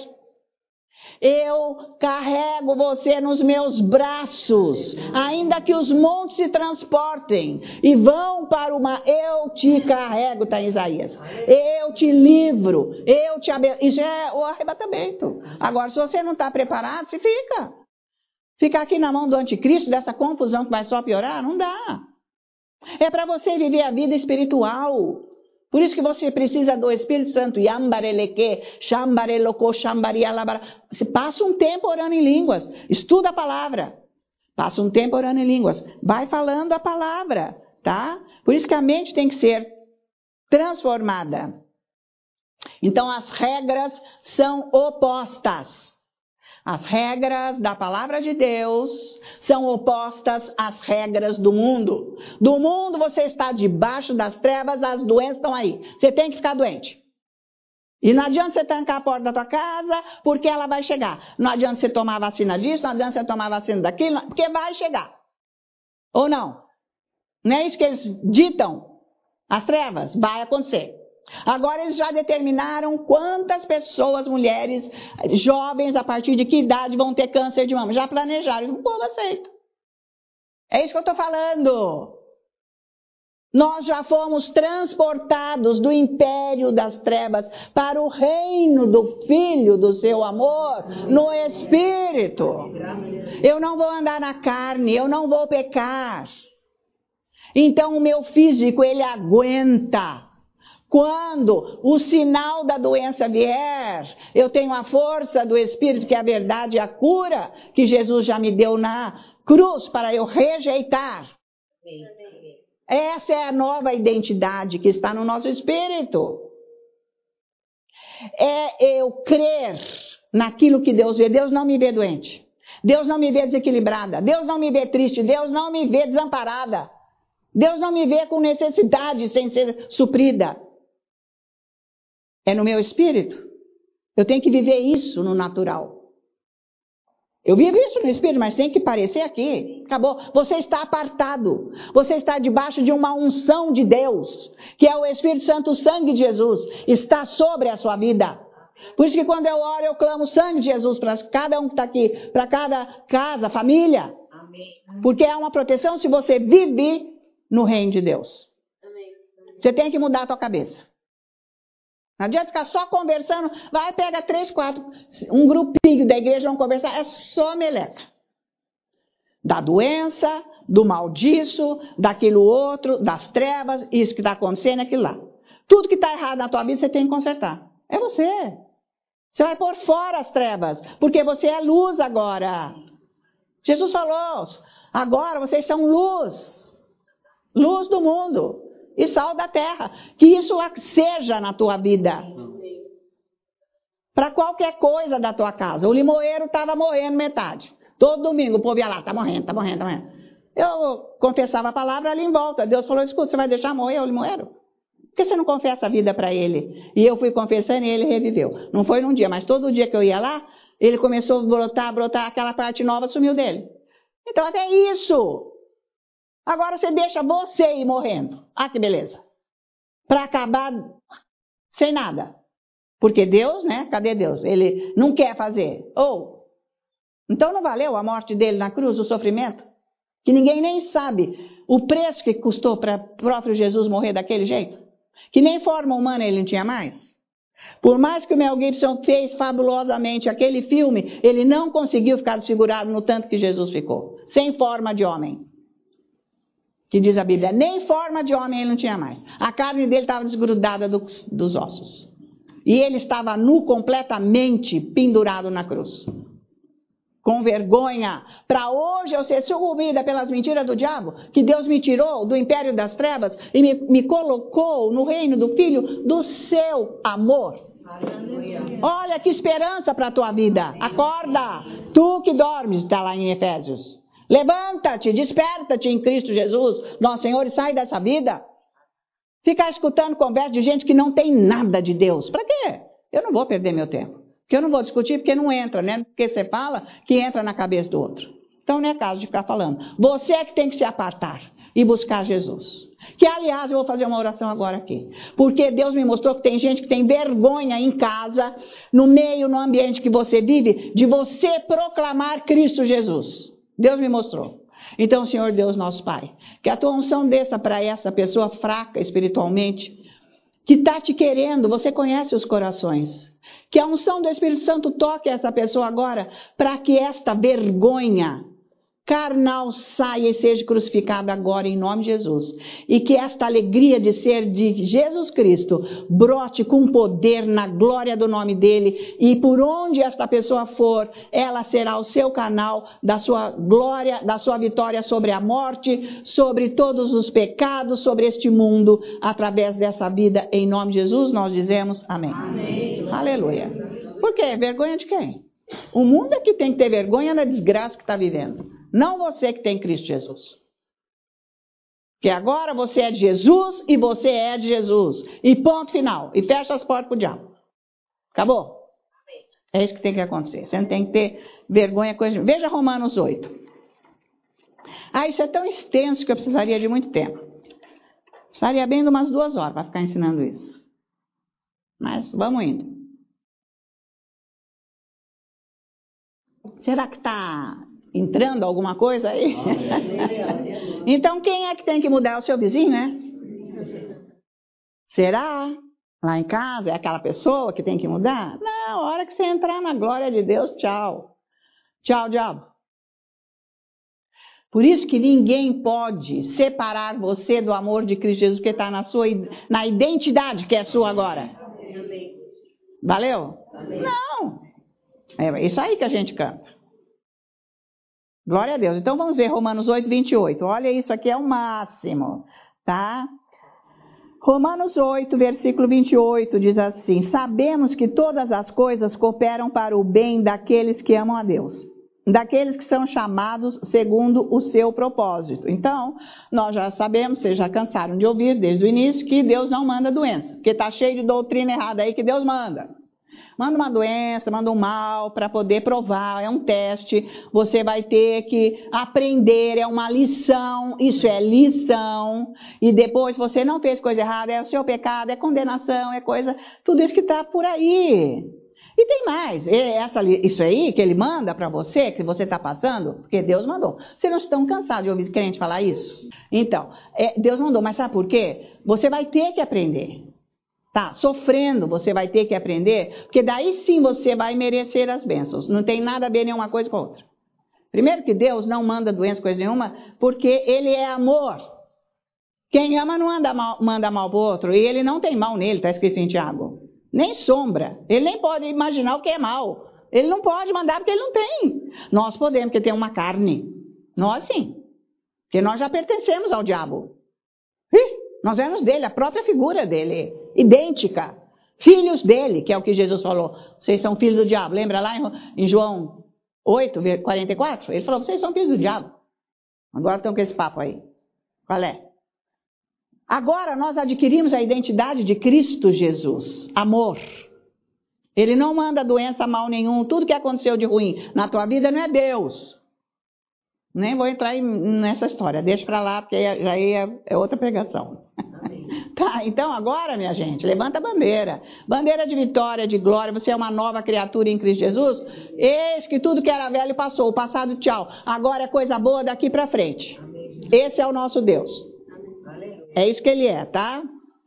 eu carrego você nos meus braços, ainda que os montes se transportem e vão para o mar, eu te carrego, está em Isaías. Eu te livro, eu te abençoo. Isso é o arrebatamento. Agora, se você não está preparado, se fica. Ficar aqui na mão do anticristo, dessa confusão que vai só piorar, não dá. É para você viver a vida espiritual. Por isso que você precisa do Espírito Santo. Yambareleque, Xambareloko, Xambarialabara. Você passa um tempo orando em línguas. Estuda a palavra. Passa um tempo orando em línguas. Vai falando a palavra, tá? Por isso que a mente tem que ser transformada. Então as regras são opostas. As regras da palavra de Deus são opostas às regras do mundo. Do mundo você está debaixo das trevas, as doenças estão aí. Você tem que ficar doente. E não adianta você trancar a porta da tua casa, porque ela vai chegar. Não adianta você tomar vacina disso, não adianta você tomar vacina daquilo, porque vai chegar. Ou não? Não é isso que eles ditam? As trevas? Vai acontecer. Agora eles já determinaram quantas pessoas, mulheres, jovens, a partir de que idade vão ter câncer de mama. Já planejaram, o povo aceita. É isso que eu estou falando. Nós já fomos transportados do império das trevas para o reino do Filho do seu amor, no Espírito. Eu não vou andar na carne, eu não vou pecar. Então o meu físico, ele aguenta. Quando o sinal da doença vier, eu tenho a força do Espírito, que é a verdade e a cura, que Jesus já me deu na cruz para eu rejeitar. Essa é a nova identidade que está no nosso espírito. É eu crer naquilo que Deus vê. Deus não me vê doente. Deus não me vê desequilibrada. Deus não me vê triste. Deus não me vê desamparada. Deus não me vê com necessidade sem ser suprida. É no meu espírito. Eu tenho que viver isso no natural. Eu vivo isso no espírito, mas tem que parecer aqui. Acabou. Você está apartado. Você está debaixo de uma unção de Deus, que é o Espírito Santo, o sangue de Jesus. Está sobre a sua vida. Por isso que quando eu oro, eu clamo o sangue de Jesus para cada um que está aqui, para cada casa, família. Amém. Porque é uma proteção se você vive no reino de Deus. Amém. Você tem que mudar a tua cabeça. Não adianta ficar só conversando. Vai, pega três, quatro, um grupinho da igreja, vão conversar. É só meleca. Da doença, do mal disso, daquilo outro, das trevas, isso que está acontecendo, aquilo lá. Tudo que está errado na tua vida, você tem que consertar. É você. Você vai pôr fora as trevas, porque você é luz agora. Jesus falou, agora vocês são luz. Luz do mundo. E sal da terra. Que isso seja na tua vida. Para qualquer coisa da tua casa. O limoeiro estava morrendo metade. Todo domingo o povo ia lá, está morrendo, está morrendo, está morrendo. Eu confessava a palavra ali em volta. Deus falou, escuta, você vai deixar morrer o limoeiro? Por que você não confessa a vida para ele? E eu fui confessando e ele reviveu. Não foi num dia, mas todo dia que eu ia lá, ele começou a brotar, brotar, aquela parte nova sumiu dele. Então até isso... Agora você deixa você ir morrendo. Ah, que beleza. Para acabar sem nada. Porque Deus, né? Cadê Deus? Ele não quer fazer. Ou, então não valeu a morte dele na cruz, o sofrimento? Que ninguém nem sabe o preço que custou para o próprio Jesus morrer daquele jeito. Que nem forma humana ele não tinha mais. Por mais que o Mel Gibson fez fabulosamente aquele filme, ele não conseguiu ficar desfigurado no tanto que Jesus ficou. Sem forma de homem. Que diz a Bíblia, nem forma de homem ele não tinha mais. A carne dele estava desgrudada do, dos ossos. E ele estava nu completamente pendurado na cruz. Com vergonha. Para hoje eu ser sucumbida pelas mentiras do diabo, que Deus me tirou do império das trevas e me, me colocou no reino do Filho do seu amor. Aleluia. Olha que esperança para a tua vida. Acorda. Tu que dormes, está lá em Efésios. Levanta-te, desperta-te em Cristo Jesus, nosso Senhor, e sai dessa vida. Ficar escutando conversa de gente que não tem nada de Deus. Para quê? Eu não vou perder meu tempo. Porque eu não vou discutir, porque não entra, né? Porque você fala que entra na cabeça do outro. Então não é caso de ficar falando. Você é que tem que se apartar e buscar Jesus. Que, aliás, eu vou fazer uma oração agora aqui. Porque Deus me mostrou que tem gente que tem vergonha em casa, no meio, no ambiente que você vive, de você proclamar Cristo Jesus. Deus me mostrou. Então, Senhor Deus, nosso Pai, que a tua unção desça para essa pessoa fraca espiritualmente, que está te querendo, você conhece os corações. Que a unção do Espírito Santo toque essa pessoa agora, para que esta vergonha carnal saia e seja crucificada agora em nome de Jesus. E que esta alegria de ser de Jesus Cristo brote com poder na glória do nome dele. E por onde esta pessoa for, ela será o seu canal da sua glória, da sua vitória sobre a morte, sobre todos os pecados, sobre este mundo, através dessa vida. Em nome de Jesus, nós dizemos amém. Amém. Aleluia. Por quê? Vergonha de quem? O mundo é que tem que ter vergonha da desgraça que está vivendo. Não você que tem Cristo Jesus. Que agora você é de Jesus e você é de Jesus. E ponto final. E fecha as portas para o diabo. Acabou? É isso que tem que acontecer. Você não tem que ter vergonha. Coisa... Veja Romanos oito. Ah, isso é tão extenso que eu precisaria de muito tempo. Precisaria bem de umas duas horas para ficar ensinando isso. Mas vamos indo. Será que está entrando alguma coisa aí? Então quem é que tem que mudar? O seu vizinho, né? Será? Lá em casa é aquela pessoa que tem que mudar? Não, a hora que você entrar na glória de Deus, tchau. Tchau, diabo. Por isso que ninguém pode separar você do amor de Cristo Jesus, porque está na sua na identidade que é sua agora. Valeu? Não. É isso aí que a gente canta. Glória a Deus. Então vamos ver Romanos oito, vinte e oito. Olha, isso aqui é o máximo, tá? Romanos oito, versículo vinte e oito diz assim: sabemos que todas as coisas cooperam para o bem daqueles que amam a Deus, daqueles que são chamados segundo o seu propósito. Então, nós já sabemos, vocês já cansaram de ouvir desde o início, que Deus não manda doença, porque está cheio de doutrina errada aí que Deus manda. Manda uma doença, manda um mal para poder provar, é um teste, você vai ter que aprender, é uma lição, isso é lição, e depois você não fez coisa errada, é o seu pecado, é condenação, é coisa, tudo isso que está por aí. E tem mais, essa, isso aí que ele manda para você, que você está passando, porque Deus mandou. Vocês não estão cansados de ouvir crente falar isso? Então, é, Deus mandou, mas sabe por quê? Você vai ter que aprender. Tá, sofrendo você vai ter que aprender, porque daí sim você vai merecer as bênçãos. Não tem nada a ver nenhuma coisa com a outra. Primeiro que Deus não manda doença, coisa nenhuma, porque Ele é amor. Quem ama não anda mal, manda mal para o outro, e Ele não tem mal nele, está escrito em Tiago. Nem sombra. Ele nem pode imaginar o que é mal. Ele não pode mandar porque Ele não tem. Nós podemos, porque tem uma carne. Nós sim. Porque nós já pertencemos ao diabo. Ih, nós éramos dele, a própria figura dele. Idêntica, filhos dele, que é o que Jesus falou, vocês são filhos do diabo, lembra lá em João oito, quarenta e quatro? Ele falou, vocês são filhos do diabo, agora estão com esse papo aí, qual é? Agora nós adquirimos a identidade de Cristo Jesus, amor, ele não manda doença, mal nenhum, tudo que aconteceu de ruim na tua vida não é Deus, nem vou entrar nessa história, deixa pra lá, porque já é outra pregação. Tá, então agora, minha gente, levanta a bandeira. Bandeira de vitória, de glória. Você é uma nova criatura em Cristo Jesus. Eis que tudo que era velho passou. O passado, tchau. Agora é coisa boa daqui pra frente. Esse é o nosso Deus. É isso que Ele é, tá?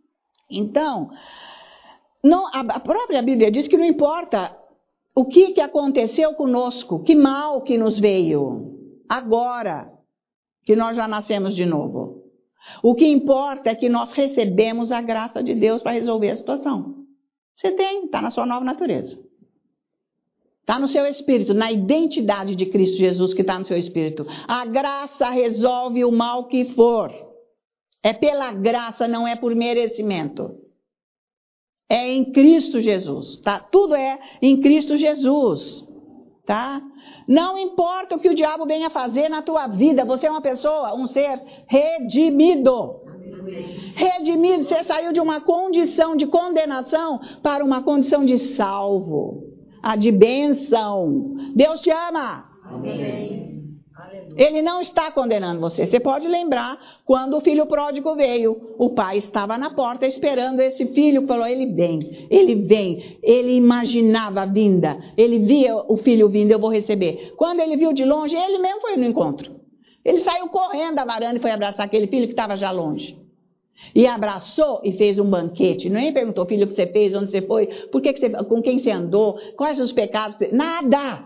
Então, não, a própria Bíblia diz que não importa o que, que aconteceu conosco, que mal que nos veio. Agora que nós já nascemos de novo. O que importa é que nós recebemos a graça de Deus para resolver a situação. Você tem, está na sua nova natureza. Está no seu espírito, na identidade de Cristo Jesus que está no seu espírito. A graça resolve o mal que for. É pela graça, não é por merecimento. É em Cristo Jesus. Tá? Tudo é em Cristo Jesus. Tá? Não importa o que o diabo venha fazer na tua vida, você é uma pessoa, um ser redimido. Redimido, você saiu de uma condição de condenação para uma condição de salvo, a de bênção. Deus te ama. Amém. Ele não está condenando você. Você pode lembrar quando o filho pródigo veio, o pai estava na porta esperando esse filho, falou, ele vem, ele vem. Ele imaginava a vinda, ele via o filho vindo, eu vou receber. Quando ele viu de longe, ele mesmo foi no encontro. Ele saiu correndo da varanda e foi abraçar aquele filho que estava já longe. E abraçou e fez um banquete. Nem perguntou, filho, o que você fez, onde você foi, por que que você, com quem você andou, quais os pecados. Que você... Nada!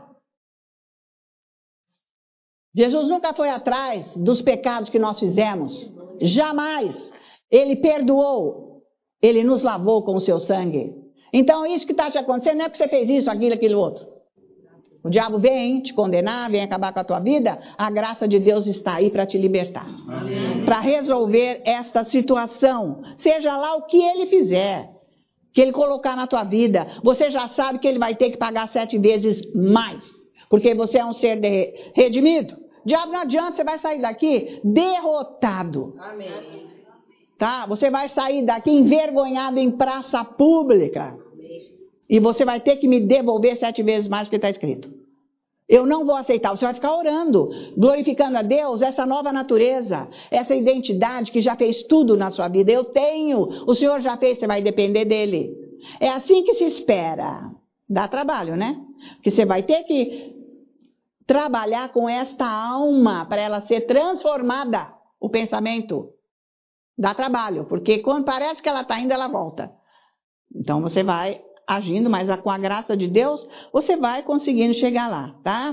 Jesus nunca foi atrás dos pecados que nós fizemos. Jamais. Ele perdoou. Ele nos lavou com o seu sangue. Então, isso que está te acontecendo não é porque você fez isso, aquilo, aquilo outro. O diabo vem te condenar, vem acabar com a tua vida. A graça de Deus está aí para te libertar. Para resolver esta situação. Seja lá o que ele fizer. Que ele colocar na tua vida. Você já sabe que ele vai ter que pagar sete vezes mais. Porque você é um ser de, redimido. Diabo, não adianta, você vai sair daqui derrotado. Amém. Tá? Você vai sair daqui envergonhado em praça pública. E você vai ter que me devolver sete vezes mais do que está escrito. Eu não vou aceitar. Você vai ficar orando, glorificando a Deus, essa nova natureza, essa identidade que já fez tudo na sua vida. Eu tenho, o Senhor já fez, você vai depender dele. É assim que se espera. Dá trabalho, né? Porque você vai ter que trabalhar com esta alma para ela ser transformada, o pensamento. Dá trabalho, porque quando parece que ela está indo, ela volta. Então você vai agindo, mas com a graça de Deus, você vai conseguindo chegar lá, tá?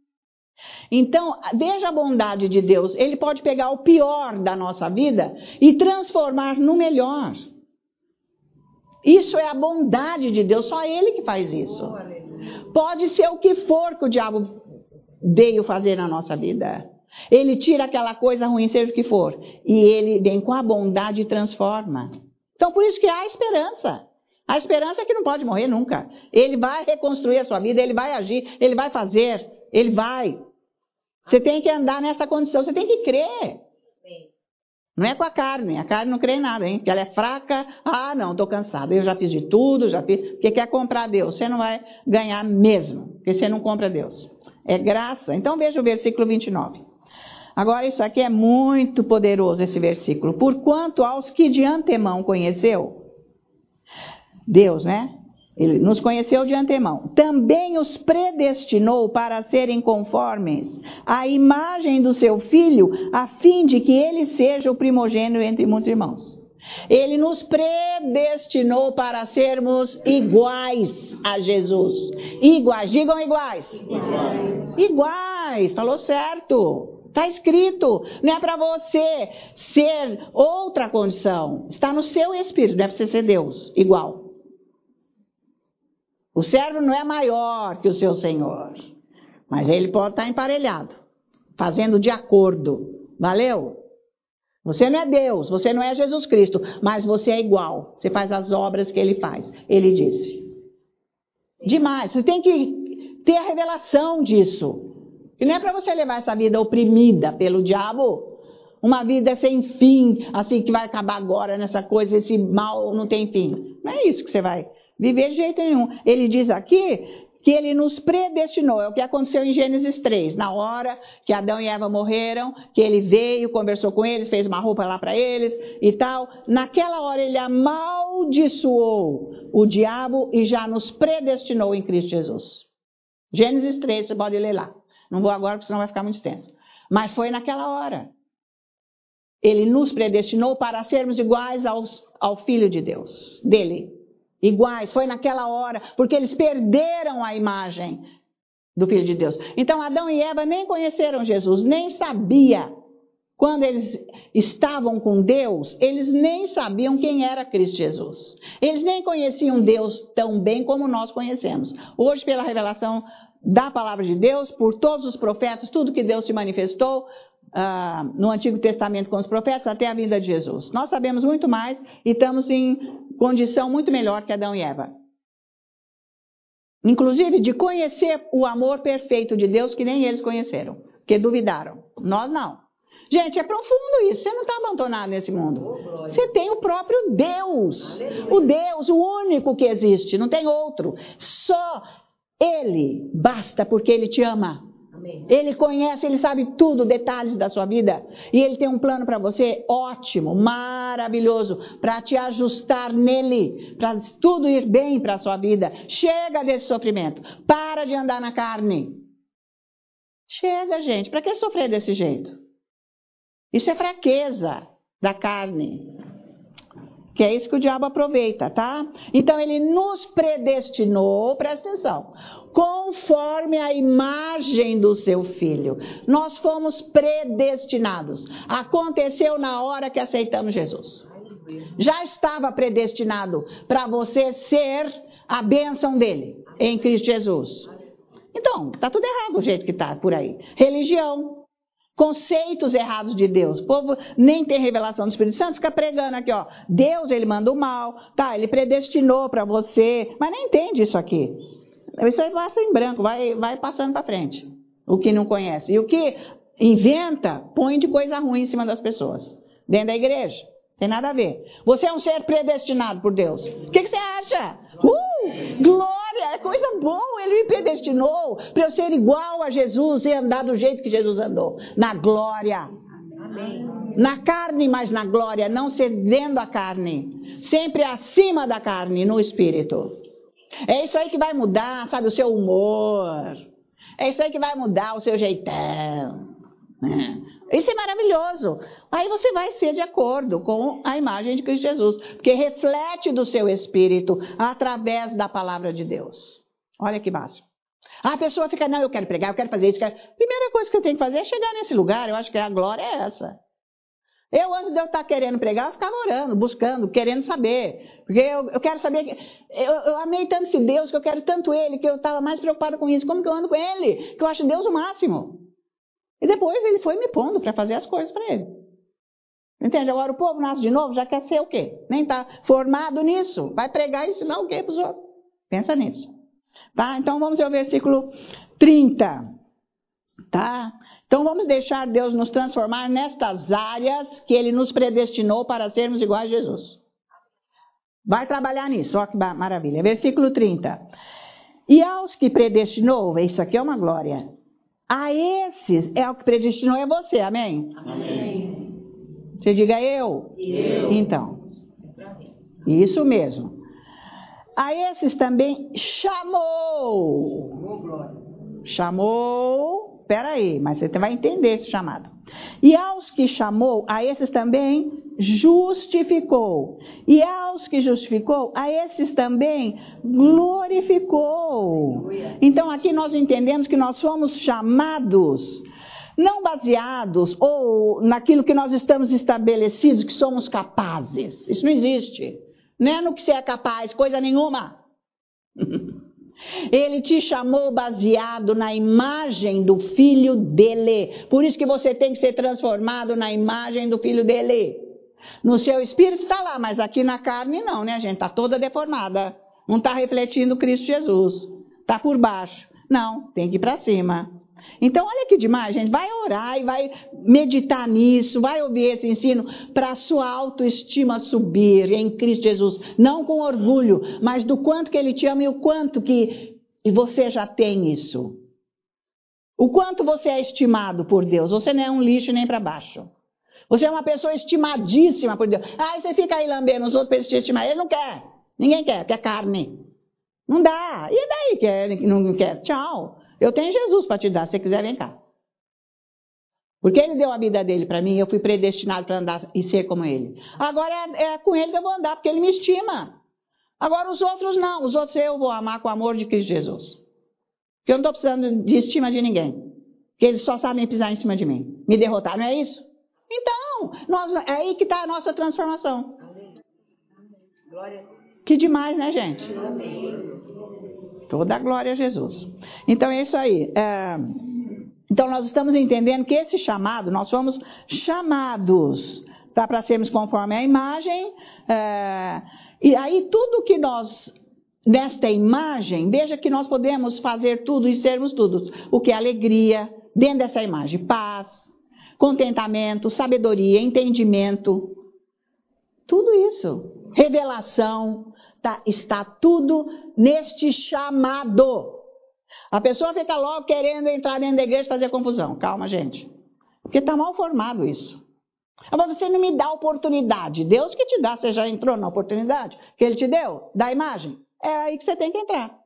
Então, veja a bondade de Deus. Ele pode pegar o pior da nossa vida e transformar no melhor. Isso é a bondade de Deus, só Ele que faz isso. Pode ser o que for que o diabo veio fazer na nossa vida. Ele tira aquela coisa ruim, seja o que for, e ele vem com a bondade e transforma. Então, por isso que há esperança. A esperança é que não pode morrer nunca. Ele vai reconstruir a sua vida, ele vai agir, ele vai fazer, ele vai. Você tem que andar nessa condição, você tem que crer. Não é com a carne, a carne não crê em nada, hein? Porque ela é fraca, ah não, estou cansada, eu já fiz de tudo, já fiz. Porque quer comprar Deus, você não vai ganhar mesmo, porque você não compra Deus. É graça. Então veja o versículo vinte e nove. Agora isso aqui é muito poderoso, esse versículo. Porquanto aos que de antemão conheceu, Deus, né? Ele nos conheceu de antemão. Também os predestinou para serem conformes à imagem do seu Filho, a fim de que ele seja o primogênito entre muitos irmãos. Ele nos predestinou para sermos iguais a Jesus. Iguais, digam iguais. Iguais, iguais, falou certo. Está escrito. Não é para você ser outra condição. Está no seu espírito, deve ser Deus, igual. O servo não é maior que o seu senhor, mas ele pode estar emparelhado, fazendo de acordo. Valeu? Você não é Deus, você não é Jesus Cristo, mas você é igual. Você faz as obras que ele faz. Ele disse. Demais. Você tem que ter a revelação disso. E não é para você levar essa vida oprimida pelo diabo. Uma vida sem fim, assim que vai acabar agora nessa coisa, esse mal não tem fim. Não é isso que você vai viver de jeito nenhum. Ele diz aqui que ele nos predestinou. É o que aconteceu em Gênesis três. Na hora que Adão e Eva morreram, que ele veio, conversou com eles, fez uma roupa lá para eles e tal. Naquela hora ele amaldiçoou o diabo e já nos predestinou em Cristo Jesus. Gênesis três, você pode ler lá. Não vou agora, porque senão vai ficar muito extenso. Mas foi naquela hora. Ele nos predestinou para sermos iguais aos, ao Filho de Deus, dele. Iguais, foi naquela hora, porque eles perderam a imagem do Filho de Deus. Então Adão e Eva nem conheceram Jesus, nem sabia. Quando eles estavam com Deus, eles nem sabiam quem era Cristo Jesus. Eles nem conheciam Deus tão bem como nós conhecemos. Hoje, pela revelação da palavra de Deus, por todos os profetas, tudo que Deus se manifestou, Uh, no Antigo Testamento com os profetas, até a vinda de Jesus. Nós sabemos muito mais e estamos em condição muito melhor que Adão e Eva. Inclusive de conhecer o amor perfeito de Deus que nem eles conheceram, que duvidaram. Nós não. Gente, é profundo isso. Você não está abandonado nesse mundo. Você tem o próprio Deus. O Deus, o único que existe. Não tem outro. Só Ele basta porque Ele te ama. Ele conhece, Ele sabe tudo, detalhes da sua vida. E Ele tem um plano para você ótimo, maravilhoso, para te ajustar nele, para tudo ir bem para a sua vida. Chega desse sofrimento. Para de andar na carne. Chega, gente. Para que sofrer desse jeito? Isso é fraqueza da carne. Que é isso que o diabo aproveita, tá? Então ele nos predestinou, presta atenção, conforme a imagem do seu filho. Nós fomos predestinados. Aconteceu na hora que aceitamos Jesus. Já estava predestinado para você ser a bênção dele em Cristo Jesus. Então, tá tudo errado o jeito que tá por aí. Religião. Conceitos errados de Deus. O povo nem tem revelação do Espírito Santo, fica pregando aqui, ó. Deus, ele manda o mal, tá? Ele predestinou para você, mas nem entende isso aqui. Isso aí passa em branco, vai, vai passando para frente. O que não conhece. E o que inventa, põe de coisa ruim em cima das pessoas. Dentro da igreja. Tem nada a ver. Você é um ser predestinado por Deus. O que, que você acha? Uh, glória, é coisa boa. Ele me predestinou para eu ser igual a Jesus e andar do jeito que Jesus andou. Na glória. Amém. Na carne, mas na glória. Não cedendo a carne. Sempre acima da carne, no espírito. É isso aí que vai mudar, sabe, o seu humor. É isso aí que vai mudar o seu jeitão. Isso é maravilhoso. Aí você vai ser de acordo com a imagem de Cristo Jesus, porque reflete do seu espírito através da palavra de Deus. Olha que máximo. A pessoa fica, não, eu quero pregar, eu quero fazer isso. Quero... Primeira coisa que eu tenho que fazer é chegar nesse lugar. Eu acho que a glória é essa. Eu, antes de eu estar querendo pregar, eu ficava orando, buscando, querendo saber. Porque eu, eu quero saber... Eu, eu amei tanto esse Deus, que eu quero tanto Ele, que eu estava mais preocupada com isso. Como que eu ando com Ele? Que eu acho Deus o máximo. E depois Ele foi me pondo para fazer as coisas para Ele. Entende? Agora o povo nasce de novo, já quer ser o quê? Nem está formado nisso. Vai pregar e ensinar o quê para os outros? Pensa nisso. Tá? Então vamos ver o versículo trinta. Tá? Então vamos deixar Deus nos transformar nestas áreas que Ele nos predestinou para sermos iguais a Jesus. Vai trabalhar nisso, olha que maravilha. Versículo trinta. E aos que predestinou, isso aqui é uma glória. A esses é o que predestinou, é você, amém? Amém. Você diga eu. Eu. Então, isso mesmo. A esses também chamou. Oh, glória. Chamou, peraí, mas você vai entender esse chamado. E aos que chamou, a esses também justificou. E aos que justificou, a esses também glorificou. Então aqui nós entendemos que nós somos chamados, não baseados ou naquilo que nós estamos estabelecidos, que somos capazes. Isso não existe. Não é no que você é capaz, coisa nenhuma. Ele te chamou baseado na imagem do Filho dele. Por isso que você tem que ser transformado na imagem do Filho dele. No seu espírito está lá, mas aqui na carne não, né, gente? Está toda deformada. Não está refletindo Cristo Jesus. Está por baixo. Não, tem que ir para cima. Então, olha que demais, gente. Vai orar e vai meditar nisso, vai ouvir esse ensino para a sua autoestima subir em Cristo Jesus. Não com orgulho, mas do quanto que Ele te ama e o quanto que e você já tem isso. O quanto você é estimado por Deus. Você não é um lixo nem para baixo. Você é uma pessoa estimadíssima por Deus. Ah, você fica aí lambendo os outros para te estimar. Ele não quer. Ninguém quer, quer carne. Não dá. E daí que ele não quer? Tchau. Eu tenho Jesus para te dar, se você quiser, vem cá. Porque Ele deu a vida dele para mim, eu fui predestinado para andar e ser como Ele. Agora é, é com Ele que eu vou andar, porque Ele me estima. Agora os outros não, os outros eu vou amar com o amor de Cristo Jesus. Porque eu não estou precisando de estima de ninguém. Porque eles só sabem pisar em cima de mim. Me derrotar, não é isso? Então, nós, é aí que está a nossa transformação. Amém. Glória a Deus. Que demais, né, gente? Amém. Toda a glória a Jesus. Então é isso aí. É, então nós estamos entendendo que esse chamado, nós fomos chamados para sermos conforme a imagem. É, e aí tudo que nós nesta imagem, veja que nós podemos fazer tudo e sermos tudo. O que é alegria, dentro dessa imagem, paz, contentamento, sabedoria, entendimento, tudo isso, revelação, tá, está tudo neste chamado. A pessoa fica logo querendo entrar dentro da igreja e fazer confusão. Calma, gente, porque está mal formado isso. Mas você não me dá oportunidade. Deus que te dá, você já entrou na oportunidade que Ele te deu, da imagem. É aí que você tem que entrar.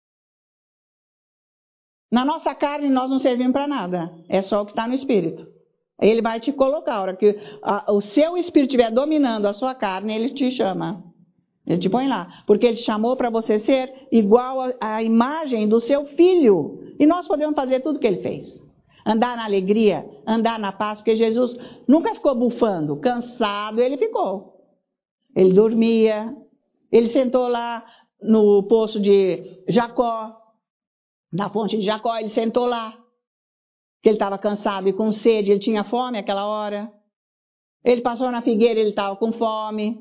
Na nossa carne nós não servimos para nada. É só o que está no Espírito. Ele vai te colocar. A hora que a, o seu Espírito estiver dominando a sua carne, Ele te chama. Ele te põe lá. Porque Ele te chamou para você ser igual à imagem do seu Filho. E nós podemos fazer tudo o que Ele fez. Andar na alegria, andar na paz. Porque Jesus nunca ficou bufando. Cansado, Ele ficou. Ele dormia. Ele sentou lá no poço de Jacó. Na fonte de Jacó, ele sentou lá, que ele estava cansado e com sede, ele tinha fome aquela hora. Ele passou na figueira, ele estava com fome.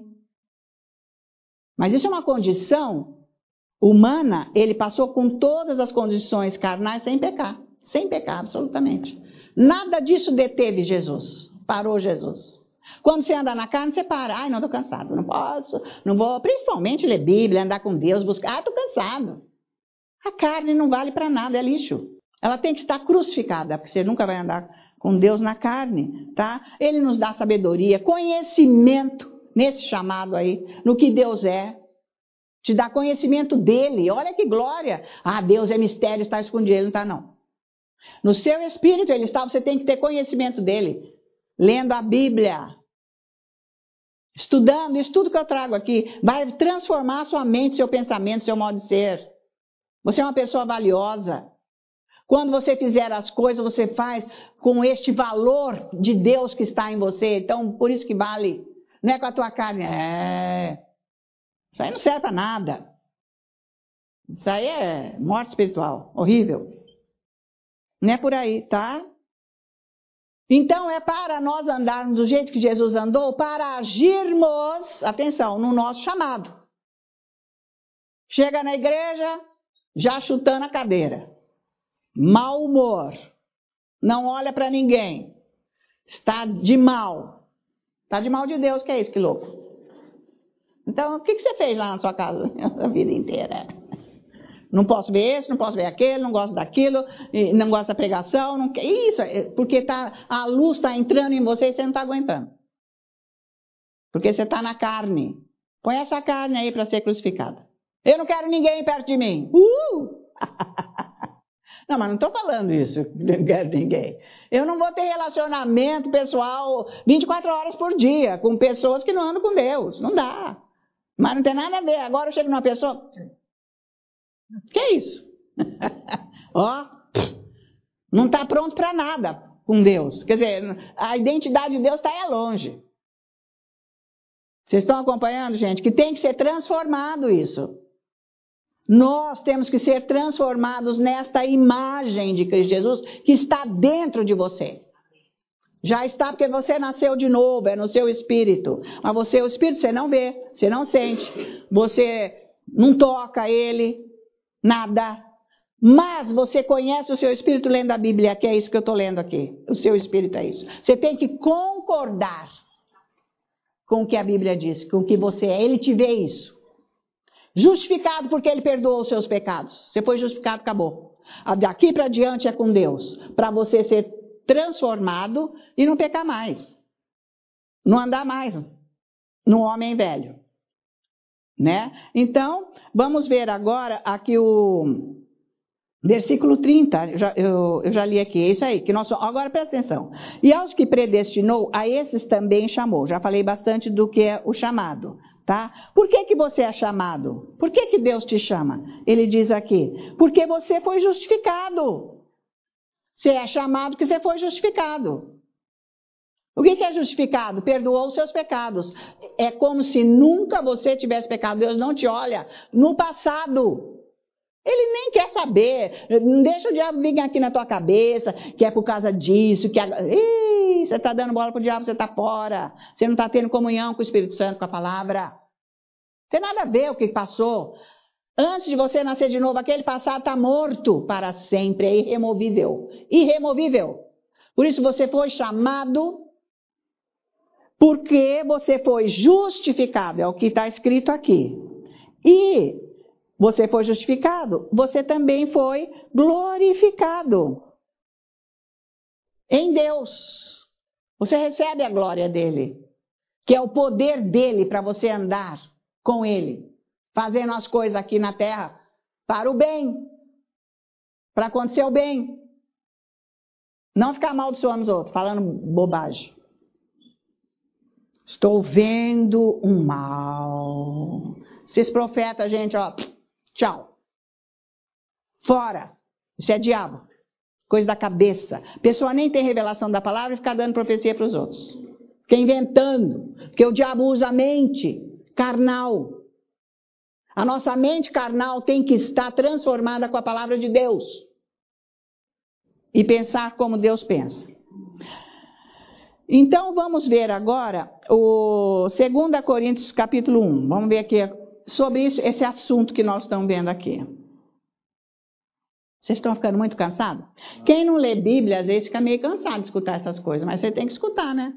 Mas isso é uma condição humana, ele passou com todas as condições carnais sem pecar, sem pecar, absolutamente. Nada disso deteve Jesus, parou Jesus. Quando você anda na carne, você para. Ai, não, estou cansado, não posso, não vou, principalmente ler Bíblia, andar com Deus, buscar. Ah, estou cansado. A carne não vale para nada, é lixo. Ela tem que estar crucificada, porque você nunca vai andar com Deus na carne, tá? Ele nos dá sabedoria, conhecimento nesse chamado aí, no que Deus é. Te dá conhecimento dele. Olha que glória. Ah, Deus é mistério, está escondido. Ele não está, não. No seu espírito ele está, você tem que ter conhecimento dele. Lendo a Bíblia. Estudando, isso tudo que eu trago aqui vai transformar a sua mente, seu pensamento, seu modo de ser. Você é uma pessoa valiosa. Quando você fizer as coisas, você faz com este valor de Deus que está em você. Então, por isso que vale. Não é com a tua carne. É. Isso aí não serve para nada. Isso aí é morte espiritual. Horrível. Não é por aí, tá? Então, é para nós andarmos do jeito que Jesus andou, para agirmos, atenção, no nosso chamado. Chega na igreja, já chutando a cadeira. Mau humor. Não olha para ninguém. Está de mal. Está de mal de Deus, que é isso, que louco. Então, o que você fez lá na sua casa a vida inteira? Não posso ver esse, não posso ver aquele, não gosto daquilo, não gosto da pregação. Não... Isso, porque tá, a luz está entrando em você e você não está aguentando. Porque você está na carne. Põe essa carne aí para ser crucificada. Eu não quero ninguém perto de mim. Uh! Não, mas não estou falando isso, não quero ninguém. Eu não vou ter relacionamento pessoal vinte e quatro horas por dia com pessoas que não andam com Deus. Não dá. Mas não tem nada a ver. Agora eu chego numa pessoa... Que é isso? Ó, não está pronto para nada com Deus. Quer dizer, a identidade de Deus está aí longe. Vocês estão acompanhando, gente? Que tem que ser transformado isso. Nós temos que ser transformados nesta imagem de Cristo Jesus que está dentro de você. Já está porque você nasceu de novo, é no seu espírito. Mas você, o espírito, você não vê, você não sente, você não toca ele, nada. Mas você conhece o seu espírito lendo a Bíblia, que é isso que eu estou lendo aqui. O seu espírito é isso. Você tem que concordar com o que a Bíblia diz, com o que você é. Ele te vê isso. Justificado porque ele perdoou os seus pecados. Você foi justificado, acabou. Daqui para diante é com Deus. Para você ser transformado e não pecar mais. Não andar mais no homem velho. Né? Então, vamos ver agora aqui o versículo trinta. Eu já, eu, eu já li aqui, é isso aí. Que nós, agora presta atenção. E aos que predestinou, a esses também chamou. Já falei bastante do que é o chamado. Tá? Por que que você é chamado? Por que que Deus te chama? Ele diz aqui, porque você foi justificado. Você é chamado porque você foi justificado. O que que é justificado? Perdoou os seus pecados. É como se nunca você tivesse pecado. Deus não te olha no passado. Ele nem quer saber. Não deixa o diabo vir aqui na tua cabeça, que é por causa disso, que... Ih, você está dando bola para o diabo, você está fora. Você não está tendo comunhão com o Espírito Santo, com a palavra. Não tem nada a ver o que passou. Antes de você nascer de novo, aquele passado está morto para sempre, é irremovível. Irremovível. Por isso você foi chamado, porque você foi justificado, é o que está escrito aqui. E você foi justificado, você também foi glorificado em Deus. Você recebe a glória dele, que é o poder dele para você andar com ele, fazendo as coisas aqui na terra para o bem, para acontecer o bem. Não ficar amaldiçoando os outros, falando bobagem. Estou vendo um mal. Esses profetas, gente, ó, tchau. Fora. Isso é diabo. Coisa da cabeça. A pessoa nem tem revelação da palavra e fica dando profecia para os outros. Fica inventando. Porque o diabo usa a mente carnal. A nossa mente carnal tem que estar transformada com a palavra de Deus. E pensar como Deus pensa. Então vamos ver agora o dois Coríntios capítulo um. Vamos ver aqui sobre isso, esse assunto que nós estamos vendo aqui. Vocês estão ficando muito cansados? Quem não lê Bíblia, às vezes fica meio cansado de escutar essas coisas, mas você tem que escutar, né?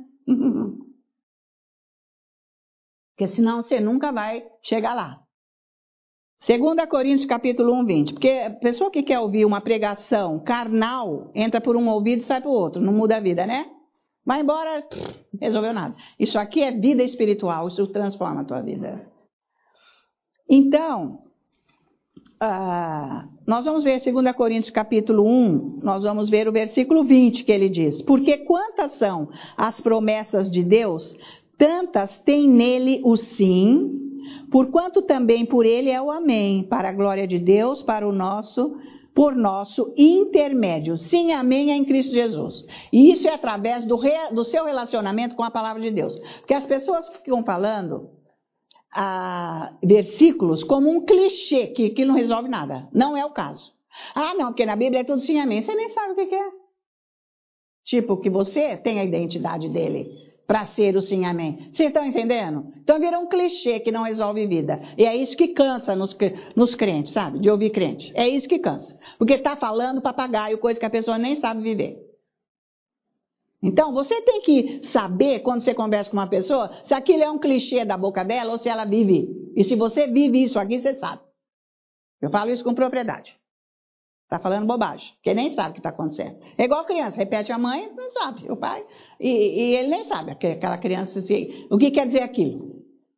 Porque senão você nunca vai chegar lá. dois Coríntios capítulo um, vinte. Porque a pessoa que quer ouvir uma pregação carnal, entra por um ouvido e sai para o outro, não muda a vida, né? Vai embora, pff, resolveu nada. Isso aqui é vida espiritual, isso transforma a tua vida. Então, ah, nós vamos ver dois Coríntios capítulo um, nós vamos ver o versículo vinte que ele diz. Porque quantas são as promessas de Deus, tantas tem nele o sim, porquanto também por ele é o amém, para a glória de Deus, para o nosso, por nosso intermédio. Sim, amém é em Cristo Jesus. E isso é através do, re, do seu relacionamento com a palavra de Deus. Porque as pessoas ficam falando ah, versículos como um clichê, que, que não resolve nada. Não é o caso. Ah, não, porque na Bíblia é tudo sim, amém. Você nem sabe o que, que é. Tipo, que você tem a identidade dele para ser o sim, amém. Vocês estão entendendo? Então vira um clichê que não resolve vida. E é isso que cansa nos, nos crentes, sabe? De ouvir crente. É isso que cansa. Porque está falando papagaio, coisa que a pessoa nem sabe viver. Então você tem que saber, quando você conversa com uma pessoa, se aquilo é um clichê da boca dela ou se ela vive. E se você vive isso aqui, você sabe. Eu falo isso com propriedade. Está falando bobagem, porque nem sabe o que está acontecendo. É igual criança, repete a mãe, não sabe, o pai, e, e ele nem sabe, aquela criança, assim, o que quer dizer aquilo.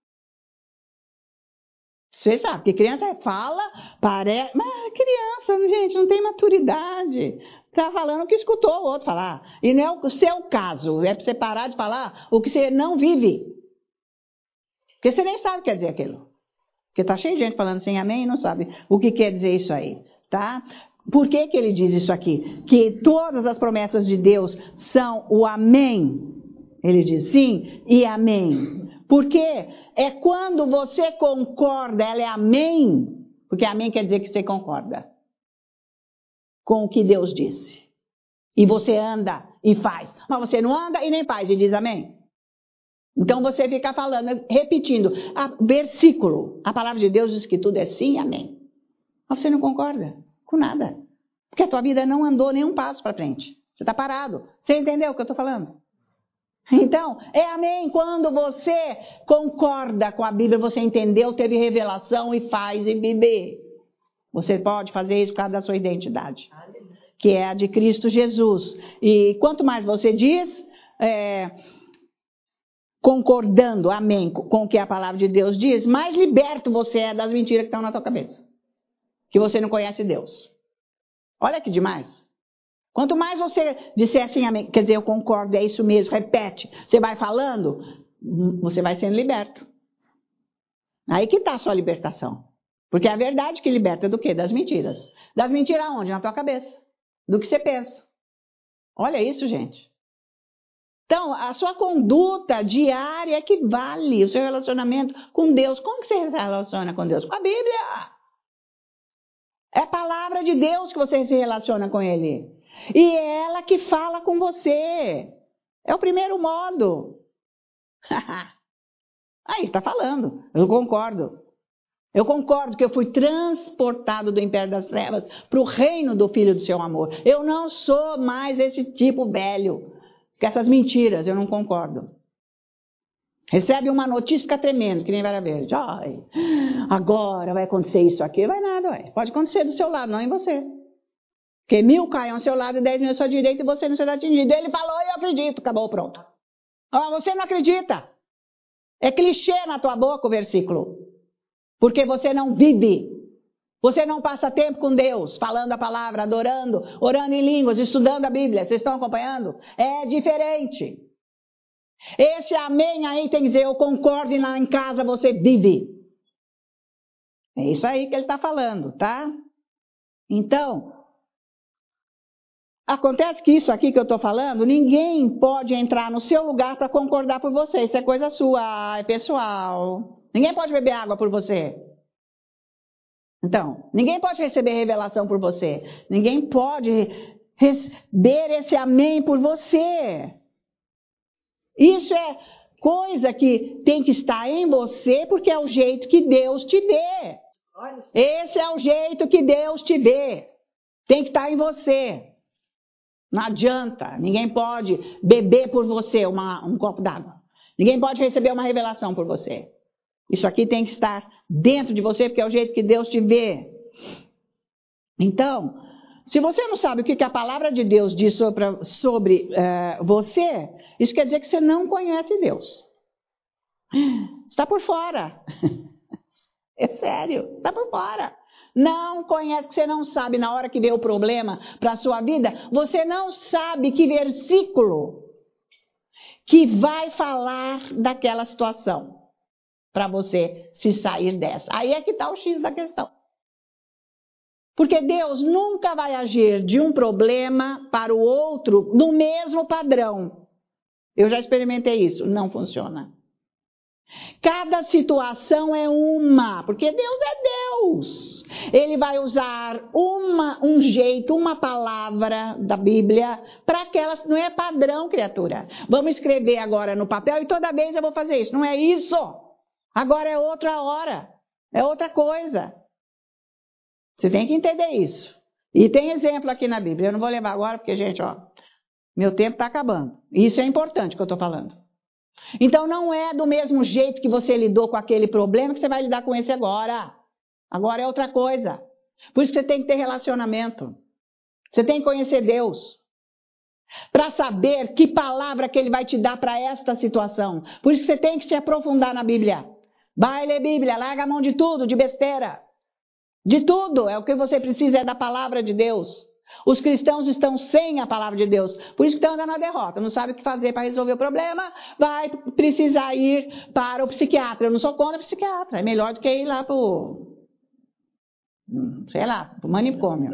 Você sabe, porque criança fala, parece, mas criança, gente, não tem maturidade. Está falando o que escutou o outro falar. E não é o seu caso, é para você parar de falar o que você não vive. Porque você nem sabe o que quer dizer aquilo. Porque está cheio de gente falando assim, amém, e não sabe o que quer dizer isso aí, tá? Por que que ele diz isso aqui? Que todas as promessas de Deus são o amém. Ele diz sim e amém. Porque é quando você concorda, ela é amém. Porque amém quer dizer que você concorda com o que Deus disse. E você anda e faz. Mas você não anda e nem faz e diz amém. Então você fica falando, repetindo, a versículo. A palavra de Deus diz que tudo é sim e amém. Mas você não concorda com nada. Porque a tua vida não andou nem um passo para frente. Você está parado. Você entendeu o que eu estou falando? Então, é amém. Quando você concorda com a Bíblia, você entendeu, teve revelação e faz e vive. Você pode fazer isso por causa da sua identidade. Que é a de Cristo Jesus. E quanto mais você diz, é, concordando, amém, com o que a palavra de Deus diz, mais liberto você é das mentiras que estão na tua cabeça. Que você não conhece Deus. Olha que demais. Quanto mais você disser assim, amém, quer dizer, eu concordo, é isso mesmo, repete, você vai falando, você vai sendo liberto. Aí que está a sua libertação. Porque é a verdade que liberta do quê? Das mentiras. Das mentiras aonde? Na tua cabeça. Do que você pensa. Olha isso, gente. Então, a sua conduta diária é que vale o seu relacionamento com Deus. Como que você se relaciona com Deus? Com a Bíblia. É a palavra de Deus que você se relaciona com Ele. E é ela que fala com você. É o primeiro modo. Aí, está falando. Eu concordo. Eu concordo que eu fui transportado do império das trevas para o reino do Filho do seu amor. Eu não sou mais esse tipo velho. Com essas mentiras, eu não concordo. Recebe uma notícia, fica tremendo, que nem vara verde. Ai, agora vai acontecer isso aqui. Vai nada, ué. Pode acontecer do seu lado, não em você. Porque mil caem ao seu lado e dez mil à sua direita e você não será atingido. Ele falou, eu acredito. Acabou, pronto. Ah, você não acredita. É clichê na tua boca o versículo. Porque você não vive. Você não passa tempo com Deus, falando a palavra, adorando, orando em línguas, estudando a Bíblia. Vocês estão acompanhando? É diferente. Esse amém aí tem que dizer, eu concordo e lá em casa você vive. É isso aí que ele está falando, tá? Então, acontece que isso aqui que eu estou falando, ninguém pode entrar no seu lugar para concordar por você. Isso é coisa sua, é pessoal. Ninguém pode beber água por você. Então, ninguém pode receber revelação por você. Ninguém pode receber esse amém por você. Isso é coisa que tem que estar em você, porque é o jeito que Deus te vê. Esse é o jeito que Deus te vê. Tem que estar em você. Não adianta. Ninguém pode beber por você uma, um copo d'água. Ninguém pode receber uma revelação por você. Isso aqui tem que estar dentro de você, porque é o jeito que Deus te vê. Então, se você não sabe o que a palavra de Deus diz sobre, sobre uh, você, isso quer dizer que você não conhece Deus. Está por fora. É sério, está por fora. Não conhece, que você não sabe na hora que vê o problema para a sua vida, você não sabe que versículo que vai falar daquela situação. Para você se sair dessa. Aí é que está o X da questão. Porque Deus nunca vai agir de um problema para o outro no mesmo padrão. Eu já experimentei isso, não funciona. Cada situação é uma, porque Deus é Deus. Ele vai usar uma, um jeito, uma palavra da Bíblia para aquelas, não é padrão, criatura. Vamos escrever agora no papel e toda vez eu vou fazer isso. Não é isso. Agora é outra hora, é outra coisa. Você tem que entender isso. E tem exemplo aqui na Bíblia. Eu não vou levar agora porque, gente, ó, meu tempo está acabando. Isso é importante que eu estou falando. Então não é do mesmo jeito que você lidou com aquele problema que você vai lidar com esse agora. Agora é outra coisa. Por isso que você tem que ter relacionamento. Você tem que conhecer Deus. Para saber que palavra que Ele vai te dar para esta situação. Por isso que você tem que se aprofundar na Bíblia. Vai ler Bíblia, larga a mão de tudo, de besteira. De tudo, é o que você precisa, é da palavra de Deus. Os cristãos estão sem a palavra de Deus, por isso que estão andando na derrota, não sabe o que fazer para resolver o problema, vai precisar ir para o psiquiatra. Eu não sou contra o psiquiatra, é melhor do que ir lá para o, sei lá, para o manicômio.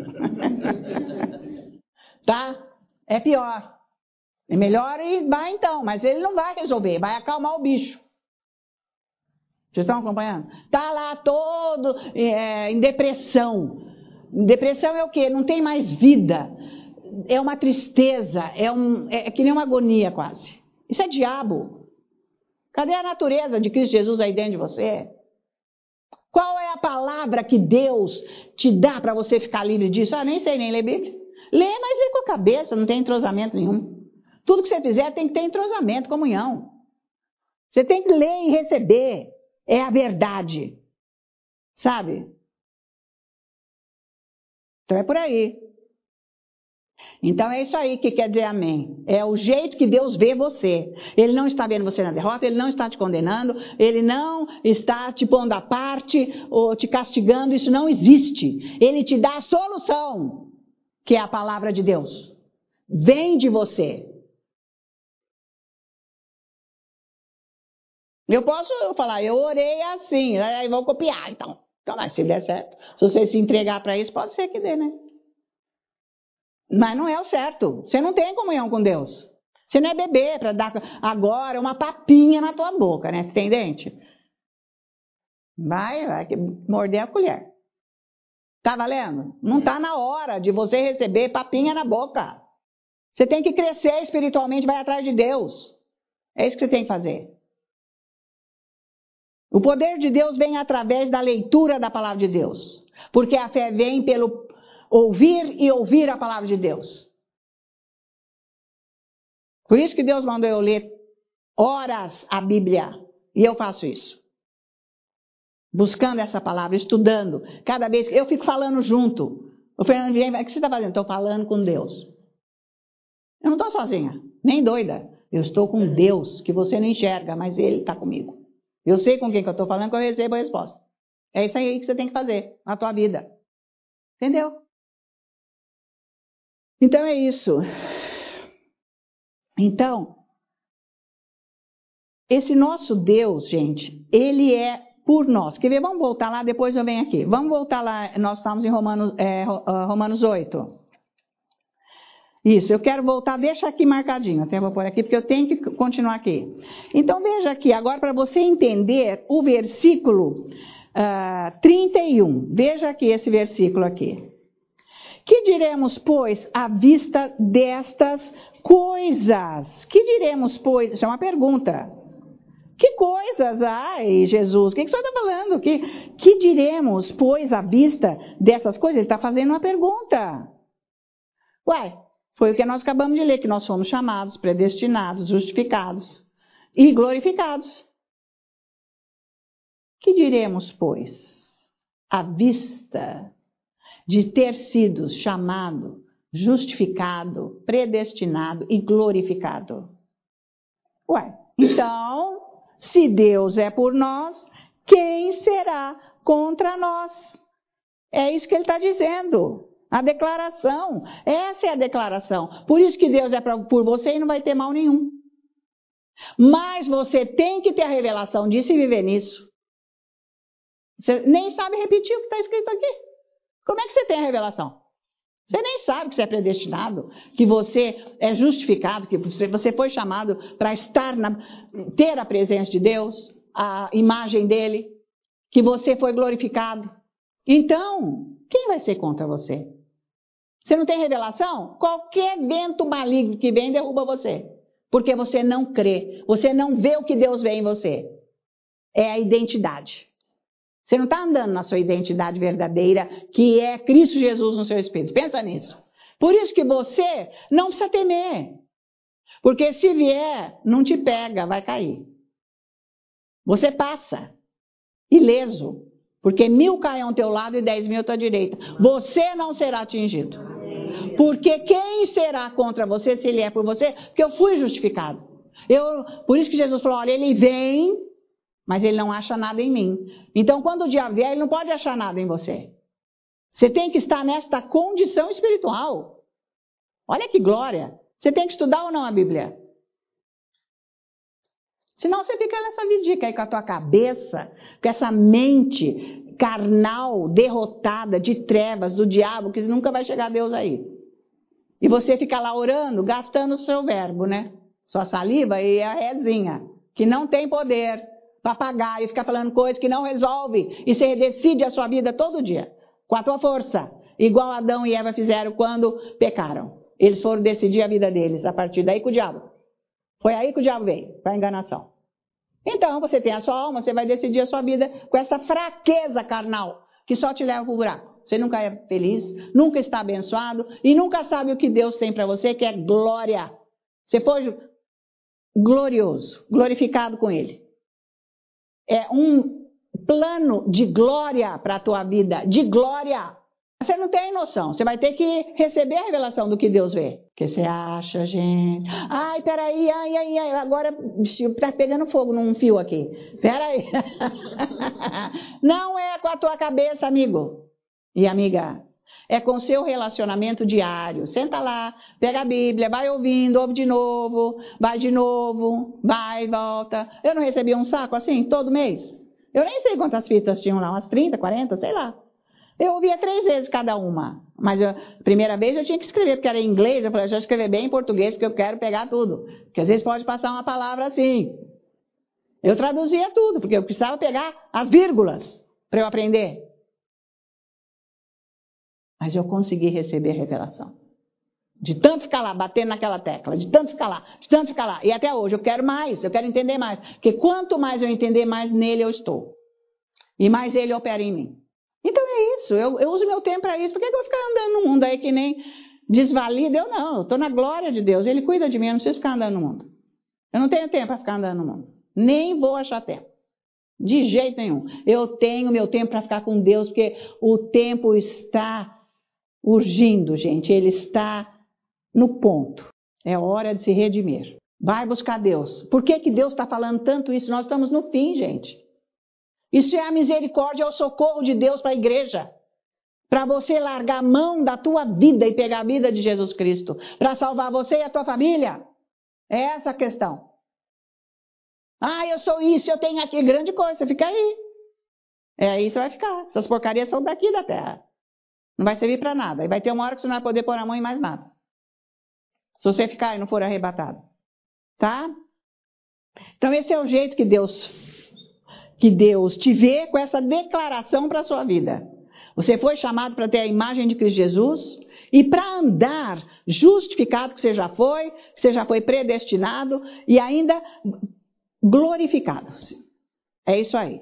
Tá? É pior. É melhor ir, vai então, mas ele não vai resolver, vai acalmar o bicho. Vocês estão acompanhando? Está lá todo é, em depressão. Depressão é o quê? Não tem mais vida. É uma tristeza, é, um, é, é que nem uma agonia quase. Isso é diabo. Cadê a natureza de Cristo Jesus aí dentro de você? Qual é a palavra que Deus te dá para você ficar livre disso? Ah, nem sei nem ler Bíblia. Lê, mas lê com a cabeça, não tem entrosamento nenhum. Tudo que você fizer tem que ter entrosamento, comunhão. Você tem que ler e receber. É a verdade. Sabe? Então é por aí. Então é isso aí que quer dizer amém. É o jeito que Deus vê você. Ele não está vendo você na derrota, Ele não está te condenando, Ele não está te pondo à parte ou te castigando, isso não existe. Ele te dá a solução, que é a palavra de Deus. Vem de você. Eu posso falar, eu orei assim, aí vou copiar, então. Então, mas se der certo, se você se entregar para isso, pode ser que dê, né? Mas não é o certo. Você não tem comunhão com Deus. Você não é bebê para dar agora uma papinha na tua boca, né? Você tem dente? Vai, vai morder a colher. Tá valendo? Não tá na hora de você receber papinha na boca. Você tem que crescer espiritualmente, vai atrás de Deus. É isso que você tem que fazer. O poder de Deus vem através da leitura da palavra de Deus. Porque a fé vem pelo ouvir e ouvir a palavra de Deus. Por isso que Deus mandou eu ler horas a Bíblia. E eu faço isso. Buscando essa palavra, estudando. Cada vez que eu fico falando junto. O Fernando vem, o que você está fazendo? Estou falando com Deus. Eu não estou sozinha, nem doida. Eu estou com Deus, que você não enxerga, mas Ele está comigo. Eu sei com quem que eu estou falando, que eu recebo a resposta. É isso aí que você tem que fazer na tua vida. Entendeu? Então é isso. Então, esse nosso Deus, gente, Ele é por nós. Quer ver? Vamos voltar lá, depois eu venho aqui. Vamos voltar lá, nós estamos em Romanos, é, Romanos oito. Isso, eu quero voltar, deixa aqui marcadinho, até vou pôr aqui, porque eu tenho que continuar aqui. Então veja aqui, agora para você entender o versículo uh, trinta e um. Veja aqui esse versículo aqui. Que diremos, pois, à vista destas coisas? Que diremos, pois? Isso é uma pergunta. Que coisas? Ai, Jesus, o que, que o senhor está falando? Que, que diremos, pois, à vista dessas coisas? Ele está fazendo uma pergunta. Uai, foi o que nós acabamos de ler, que nós fomos chamados, predestinados, justificados e glorificados. Que diremos, pois, à vista de ter sido chamado, justificado, predestinado e glorificado? Ué, então, se Deus é por nós, quem será contra nós? É isso que ele está dizendo. A declaração, essa é a declaração. Por isso que Deus é pra, por você e não vai ter mal nenhum. Mas você tem que ter a revelação disso e viver nisso. Você nem sabe repetir o que está escrito aqui. Como é que você tem a revelação? Você nem sabe que você é predestinado, que você é justificado, que você, você foi chamado para estar na, ter a presença de Deus, a imagem dele, que você foi glorificado. Então, quem vai ser contra você? Você não tem revelação? Qualquer vento maligno que vem derruba você. Porque você não crê. Você não vê o que Deus vê em você. É a identidade. Você não está andando na sua identidade verdadeira, que é Cristo Jesus no seu espírito. Pensa nisso. Por isso que você não precisa temer. Porque se vier, não te pega, vai cair. Você passa. Ileso. Porque mil caem ao teu lado e dez mil à tua direita. Você não será atingido. Porque quem será contra você se ele é por você? Porque eu fui justificado. Eu, por isso que Jesus falou, olha, ele vem, mas ele não acha nada em mim. Então, quando o diabo vier, ele não pode achar nada em você. Você tem que estar nesta condição espiritual. Olha que glória. Você tem que estudar ou não a Bíblia? Senão você fica nessa vidica aí com a tua cabeça, com essa mente carnal, derrotada, de trevas, do diabo, que nunca vai chegar a Deus aí. E você fica lá orando, gastando o seu verbo, né? Sua saliva e a rezinha, que não tem poder para pagar e ficar falando coisas que não resolve. E você decide a sua vida todo dia, com a tua força. Igual Adão e Eva fizeram quando pecaram. Eles foram decidir a vida deles a partir daí com o diabo. Foi aí que o diabo veio, para a enganação. Então, você tem a sua alma, você vai decidir a sua vida com essa fraqueza carnal, que só te leva para o buraco. Você nunca é feliz, nunca está abençoado e nunca sabe o que Deus tem para você, que é glória. Você foi glorioso, glorificado com Ele. É um plano de glória para a tua vida, de glória. Você não tem noção, você vai ter que receber a revelação do que Deus vê. O que você acha, gente? Ai, peraí, ai, ai, ai, agora está pegando fogo num fio aqui. Peraí. Não é com a tua cabeça, amigo e amiga. É com o seu relacionamento diário. Senta lá, pega a Bíblia, vai ouvindo, ouve de novo, vai de novo, vai, volta. Eu não recebi um saco assim, todo mês? Eu nem sei quantas fitas tinham lá, umas trinta, quarenta, sei lá. Eu ouvia três vezes cada uma. Mas a primeira vez eu tinha que escrever, porque era em inglês. Eu falei, eu já escrever bem em português, porque eu quero pegar tudo. Porque às vezes pode passar uma palavra assim. Eu traduzia tudo, porque eu precisava pegar as vírgulas para eu aprender. Mas eu consegui receber a revelação. De tanto ficar lá, batendo naquela tecla, de tanto ficar lá, de tanto ficar lá. E até hoje eu quero mais, eu quero entender mais. Porque quanto mais eu entender, mais nele eu estou. E mais ele opera em mim. Então é isso, eu, eu uso meu tempo para isso. Por que, que eu vou ficar andando no mundo aí que nem desvalido? Eu não, eu estou na glória de Deus. Ele cuida de mim, eu não preciso ficar andando no mundo. Eu não tenho tempo para ficar andando no mundo. Nem vou achar tempo. De jeito nenhum. Eu tenho meu tempo para ficar com Deus, porque o tempo está urgindo, gente. Ele está no ponto. É hora de se redimir. Vai buscar Deus. Por que, que Deus está falando tanto isso? Nós estamos no fim, gente. Isso é a misericórdia, é o socorro de Deus para a igreja. Para você largar a mão da tua vida e pegar a vida de Jesus Cristo. Para salvar você e a tua família. É essa a questão. Ah, eu sou isso, eu tenho aqui. Grande coisa, você fica aí. É aí você vai ficar. Essas porcarias são daqui da terra. Não vai servir para nada. E vai ter uma hora que você não vai poder pôr a mão em mais nada. Se você ficar e não for arrebatado. Tá? Então esse é o jeito que Deus, que Deus te vê com essa declaração para a sua vida. Você foi chamado para ter a imagem de Cristo Jesus e para andar justificado que você já foi, que você já foi predestinado e ainda glorificado. É isso aí.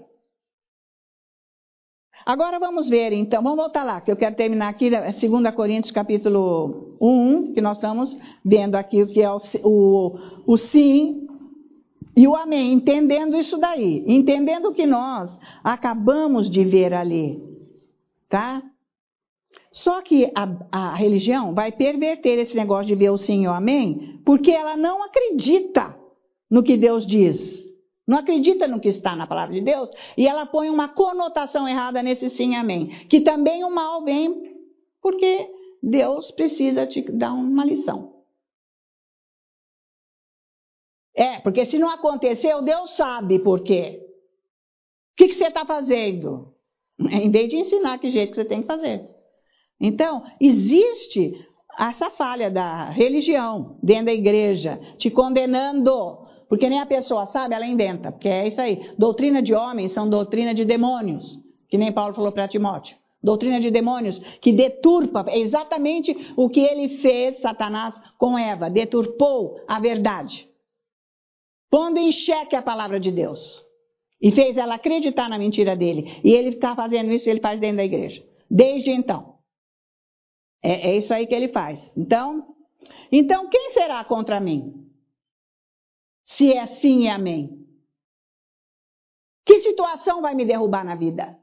Agora vamos ver, então, vamos voltar lá, que eu quero terminar aqui, dois Coríntios capítulo um, que nós estamos vendo aqui o que é o, o, o sim e o amém, entendendo isso daí, entendendo o que nós acabamos de ver ali, tá? Só que a, a religião vai perverter esse negócio de ver o sim e o amém, porque ela não acredita no que Deus diz. Não acredita no que está na palavra de Deus e ela põe uma conotação errada nesse sim e amém. Que também o mal vem porque Deus precisa te dar uma lição. É, porque se não aconteceu, Deus sabe por quê. O que, que você está fazendo? Em vez de ensinar que jeito que você tem que fazer. Então, existe essa falha da religião dentro da igreja, te condenando. Porque nem a pessoa sabe, ela inventa. Porque é isso aí. Doutrina de homens são doutrina de demônios. Que nem Paulo falou para Timóteo. Doutrina de demônios que deturpa. É exatamente o que ele fez, Satanás, com Eva. Deturpou a verdade. Pondo em xeque a palavra de Deus. E fez ela acreditar na mentira dele. E ele está fazendo isso, ele faz dentro da igreja. Desde então. É, é isso aí que ele faz. Então, então, quem será contra mim? Se é sim e amém. Que situação vai me derrubar na vida?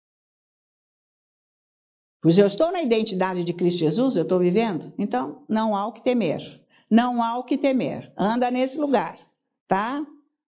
Pois eu estou na identidade de Cristo Jesus, eu estou vivendo. Então, não há o que temer. Não há o que temer. Anda nesse lugar, tá?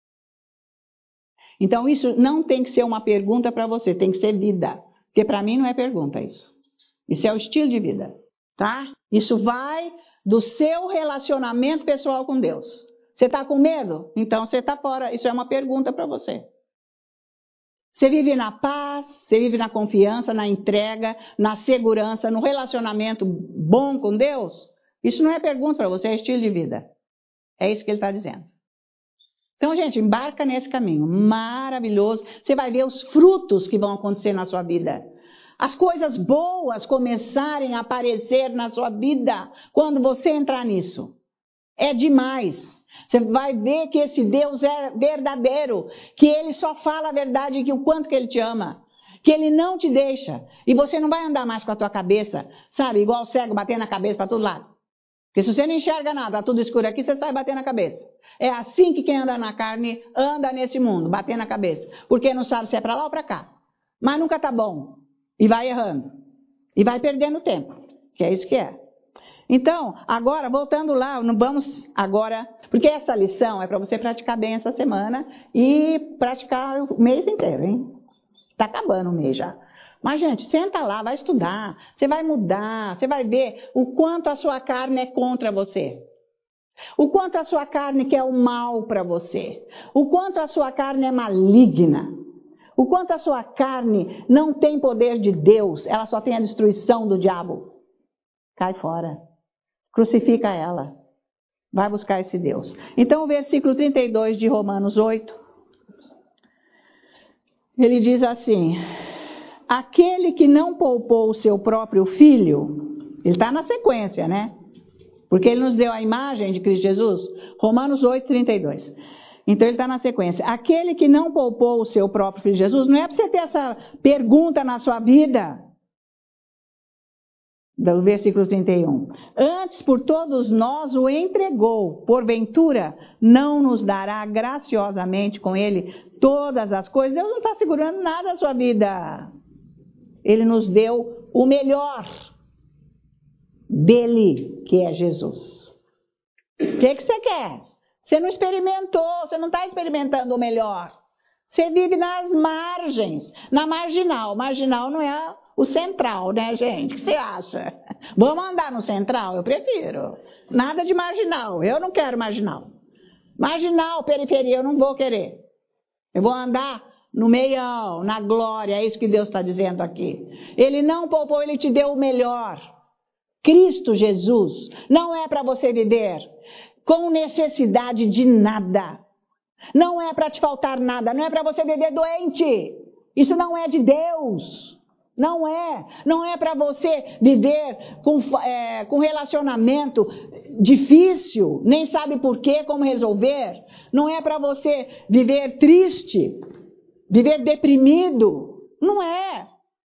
Então, isso não tem que ser uma pergunta para você, tem que ser vida. Porque para mim não é pergunta isso. Isso é o estilo de vida, tá? Isso vai do seu relacionamento pessoal com Deus. Você está com medo? Então você está fora. Isso é uma pergunta para você. Você vive na paz, você vive na confiança, na entrega, na segurança, no relacionamento bom com Deus? Isso não é pergunta para você, é estilo de vida. É isso que ele está dizendo. Então, gente, embarca nesse caminho maravilhoso. Você vai ver os frutos que vão acontecer na sua vida. As coisas boas começarem a aparecer na sua vida quando você entrar nisso. É demais. Você vai ver que esse Deus é verdadeiro, que Ele só fala a verdade e que o quanto que Ele te ama, que Ele não te deixa. E você não vai andar mais com a tua cabeça, sabe, igual o cego batendo na cabeça para todo lado. Porque se você não enxerga nada, está tudo escuro aqui, você sai batendo na cabeça. É assim que quem anda na carne anda nesse mundo, batendo na cabeça. Porque não sabe se é para lá ou para cá. Mas nunca está bom. E vai errando. E vai perdendo tempo. Que é isso que é. Então, agora, voltando lá, não vamos agora... Porque essa lição é para você praticar bem essa semana e praticar o mês inteiro, hein? Está acabando o mês já. Mas, gente, senta lá, vai estudar, você vai mudar, você vai ver o quanto a sua carne é contra você. O quanto a sua carne quer o mal para você. O quanto a sua carne é maligna. O quanto a sua carne não tem poder de Deus, ela só tem a destruição do diabo. Cai fora. Crucifica ela. Vai buscar esse Deus. Então, o versículo trinta e dois de Romanos oito, ele diz assim: aquele que não poupou o seu próprio filho, ele está na sequência, né? Porque ele nos deu a imagem de Cristo Jesus. Romanos oito, trinta e dois. Então ele está na sequência. Aquele que não poupou o seu próprio Filho Jesus, não é para você ter essa pergunta na sua vida. Do versículo trinta e um. Antes por todos nós o entregou, porventura não nos dará graciosamente com ele todas as coisas. Deus não está segurando nada da sua vida. Ele nos deu o melhor dele, que é Jesus. O que, que você quer? Você não experimentou, você não está experimentando o melhor. Você vive nas margens, na marginal. Marginal não é o central, né, gente? O que você acha? Vamos andar no central? Eu prefiro. Nada de marginal. Eu não quero marginal. Marginal, periferia, eu não vou querer. Eu vou andar no meião, na glória. É isso que Deus está dizendo aqui. Ele não poupou, ele te deu o melhor. Cristo Jesus não é para você viver com necessidade de nada. Não é para te faltar nada. Não é para você viver doente. Isso não é de Deus. Não é. Não é para você viver com, é, com relacionamento difícil, nem sabe por quê, como resolver. Não é para você viver triste, viver deprimido. Não é.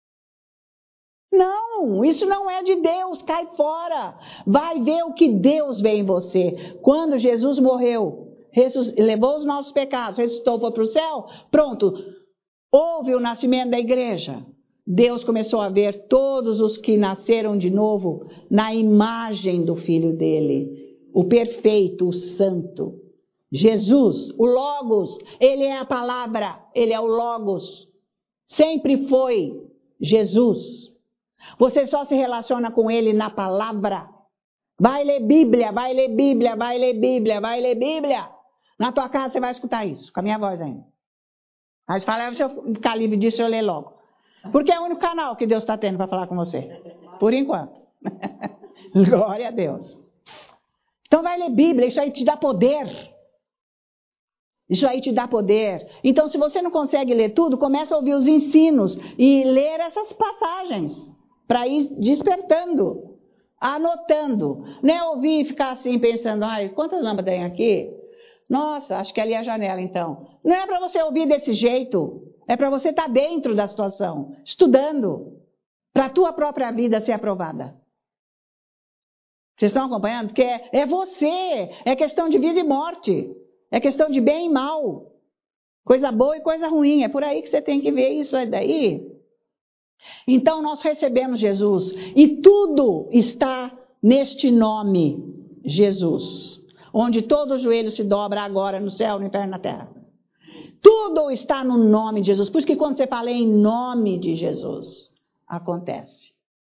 Não, isso não é de Deus, cai fora. Vai ver o que Deus vê em você. Quando Jesus morreu, levou os nossos pecados, ressuscitou, foi para o céu, pronto, houve o nascimento da igreja. Deus começou a ver todos os que nasceram de novo na imagem do Filho dele, o perfeito, o santo. Jesus, o Logos, ele é a palavra, ele é o Logos. Sempre foi Jesus. Você só se relaciona com ele na palavra. Vai ler Bíblia, vai ler Bíblia, vai ler Bíblia, vai ler Bíblia. Na tua casa você vai escutar isso, com a minha voz ainda. Mas fala, se eu ficar livre disso, eu ler logo. Porque é o único canal que Deus está tendo para falar com você. Por enquanto. Glória a Deus. Então vai ler Bíblia, isso aí te dá poder. Isso aí te dá poder. Então se você não consegue ler tudo, começa a ouvir os ensinos e ler essas passagens. Para ir despertando, anotando. Não é ouvir e ficar assim pensando, ai, quantas lâmpadas tem aqui? Nossa, acho que ali é a janela então. Não é para você ouvir desse jeito. É para você estar dentro da situação, estudando, para a tua própria vida ser aprovada. Vocês estão acompanhando? Porque é, é você, é questão de vida e morte, é questão de bem e mal, coisa boa e coisa ruim, é por aí que você tem que ver isso aí daí. Então nós recebemos Jesus e tudo está neste nome, Jesus, onde todo joelho se dobra agora no céu, no inferno e na terra. Tudo está no nome de Jesus. Por isso que quando você fala em nome de Jesus, acontece.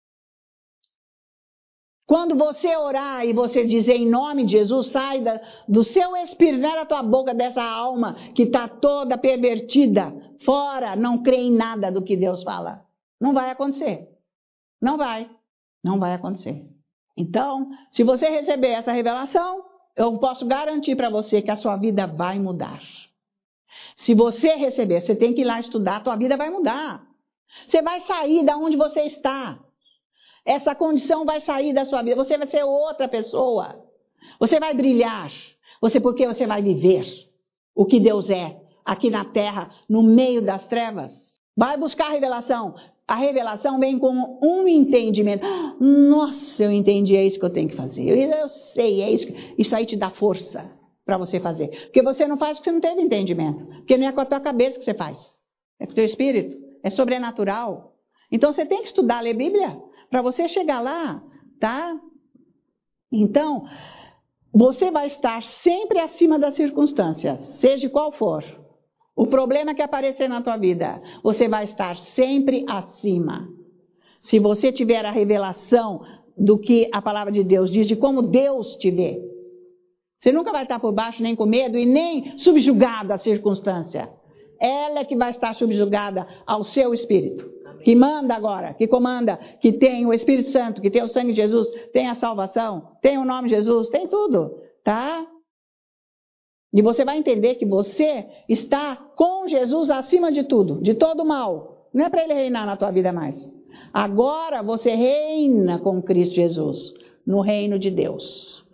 Quando você orar e você dizer em nome de Jesus, sai da, do seu espírito, não é da tua boca, dessa alma que está toda pervertida, fora, não crê em nada do que Deus fala. Não vai acontecer. Não vai. Não vai acontecer. Então, se você receber essa revelação, eu posso garantir para você que a sua vida vai mudar. Se você receber, você tem que ir lá estudar, a tua vida vai mudar. Você vai sair da onde você está. Essa condição vai sair da sua vida. Você vai ser outra pessoa. Você vai brilhar. Você, porque você vai viver o que Deus é aqui na terra, no meio das trevas. Vai buscar a revelação. A revelação vem com um entendimento. Nossa, eu entendi, é isso que eu tenho que fazer. Eu, eu sei, é isso. Isso aí te dá força para você fazer. Porque você não faz porque você não teve entendimento. Porque não é com a tua cabeça que você faz. É com o teu espírito. É sobrenatural. Então você tem que estudar, ler Bíblia, para você chegar lá, tá? Então, você vai estar sempre acima das circunstâncias, seja qual for. O problema que aparecer na tua vida, você vai estar sempre acima. Se você tiver a revelação do que a palavra de Deus diz, de como Deus te vê. Você nunca vai estar por baixo, nem com medo e nem subjugado à circunstância. Ela é que vai estar subjugada ao seu espírito. Que manda agora, que comanda, que tem o Espírito Santo, que tem o sangue de Jesus, tem a salvação, tem o nome de Jesus, tem tudo, tá? E você vai entender que você está com Jesus acima de tudo, de todo mal. Não é para ele reinar na tua vida mais. Agora você reina com Cristo Jesus, no reino de Deus.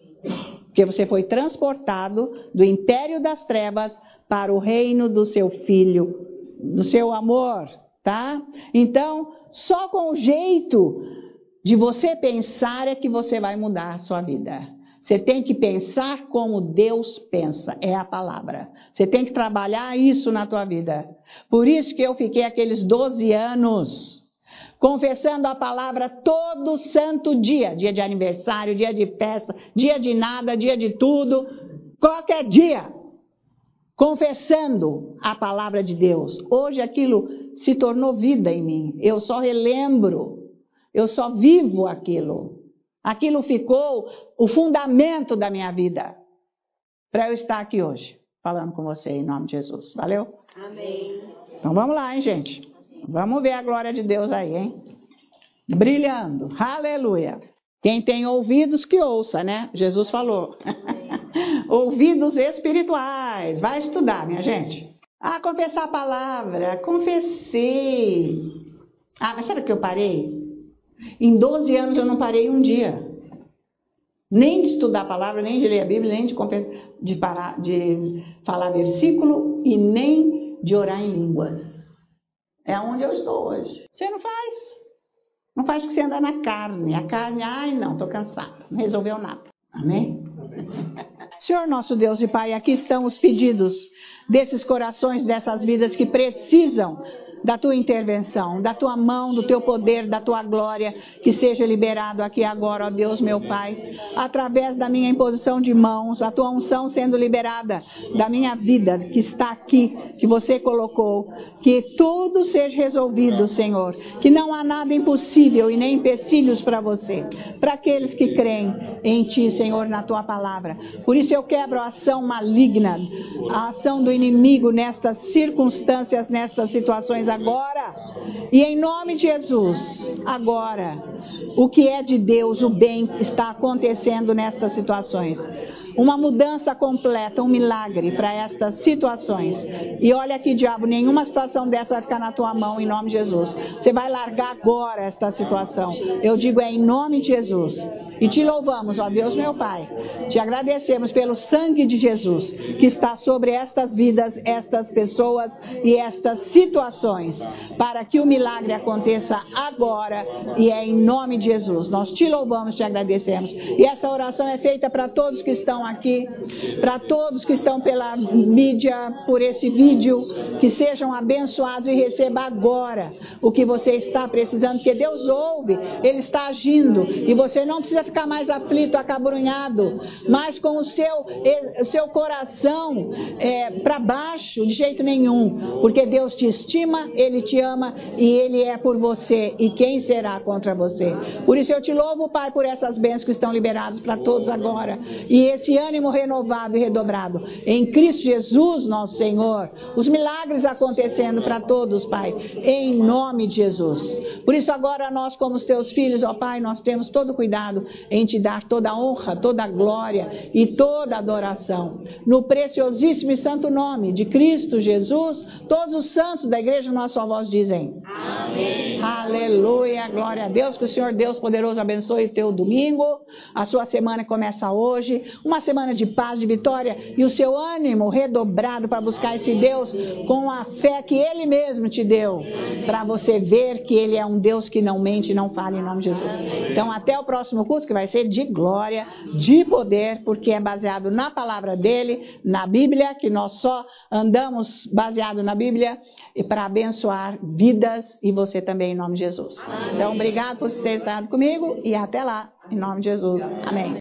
Porque você foi transportado do império das trevas para o reino do seu Filho, do seu amor, tá? Então, só com o jeito de você pensar é que você vai mudar a sua vida. Você tem que pensar como Deus pensa, é a palavra. Você tem que trabalhar isso na tua vida. Por isso que eu fiquei aqueles doze anos confessando a palavra todo santo dia. Dia de aniversário, dia de festa, dia de nada, dia de tudo. Qualquer dia. Confessando a palavra de Deus. Hoje aquilo se tornou vida em mim. Eu só relembro. Eu só vivo aquilo. Aquilo ficou o fundamento da minha vida. Para eu estar aqui hoje, falando com você em nome de Jesus. Valeu? Amém. Então vamos lá, hein, gente? Vamos ver a glória de Deus aí, hein? Brilhando. Aleluia. Quem tem ouvidos que ouça, né? Jesus falou. Ouvidos espirituais. Vai estudar, minha gente. Ah, confessar a palavra. Confessei. Ah, mas sabe que eu parei? Em doze anos eu não parei um dia. Nem de estudar a palavra, nem de ler a Bíblia, nem de, de, parar, de falar versículo e nem de orar em línguas. É onde eu estou hoje. Você não faz. Não faz porque você anda na carne. A carne, ai não, estou cansada. Não resolveu nada. Amém? Senhor nosso Deus e Pai, aqui estão os pedidos desses corações, dessas vidas que precisam da tua intervenção, da tua mão, do teu poder, da tua glória, que seja liberado aqui agora, ó Deus meu Pai, através da minha imposição de mãos, a tua unção sendo liberada da minha vida, que está aqui, que você colocou, que tudo seja resolvido, Senhor, que não há nada impossível e nem empecilhos para você, para aqueles que creem em ti, Senhor, na tua palavra. Por isso eu quebro a ação maligna, a ação do inimigo nestas circunstâncias, nestas situações agora, e em nome de Jesus, agora, o que é de Deus, o bem está acontecendo nestas situações. Uma mudança completa, um milagre para estas situações. E olha aqui, diabo, nenhuma situação dessa vai ficar na tua mão em nome de Jesus. Você vai largar agora esta situação. Eu digo é em nome de Jesus. E te louvamos, ó Deus meu Pai. Te agradecemos pelo sangue de Jesus que está sobre estas vidas, estas pessoas e estas situações, para que o milagre aconteça agora e é em nome de Jesus. Nós te louvamos, te agradecemos. E essa oração é feita para todos que estão aqui, para todos que estão pela mídia, por esse vídeo, que sejam abençoados e receba agora o que você está precisando, porque Deus ouve, Ele está agindo e você não precisa ficar mais aflito, acabrunhado, mas com o seu, o seu coração é, para baixo, de jeito nenhum, porque Deus te estima, Ele te ama e Ele é por você, e quem será contra você? Por isso eu te louvo, Pai, por essas bênçãos que estão liberadas para todos agora, e esse ânimo renovado e redobrado, em Cristo Jesus, nosso Senhor, os milagres acontecendo para todos, Pai, em nome de Jesus. Por isso agora nós, como os teus filhos, ó Pai, nós temos todo cuidado em te dar toda a honra, toda a glória e toda a adoração. No preciosíssimo e santo nome de Cristo Jesus, todos os santos da igreja, na sua voz dizem amém. Aleluia, glória a Deus, que o Senhor Deus poderoso abençoe o teu domingo, a sua semana começa hoje, uma semana de paz, de vitória e o seu ânimo redobrado para buscar esse Deus com a fé que Ele mesmo te deu, para você ver que Ele é um Deus que não mente e não fala em nome de Jesus. Então até o próximo culto, que vai ser de glória, de poder, porque é baseado na palavra dele, na Bíblia, que nós só andamos baseado na Bíblia e para abençoar vidas e você também em nome de Jesus. Então obrigado por ter estado comigo e até lá, em nome de Jesus. Amém.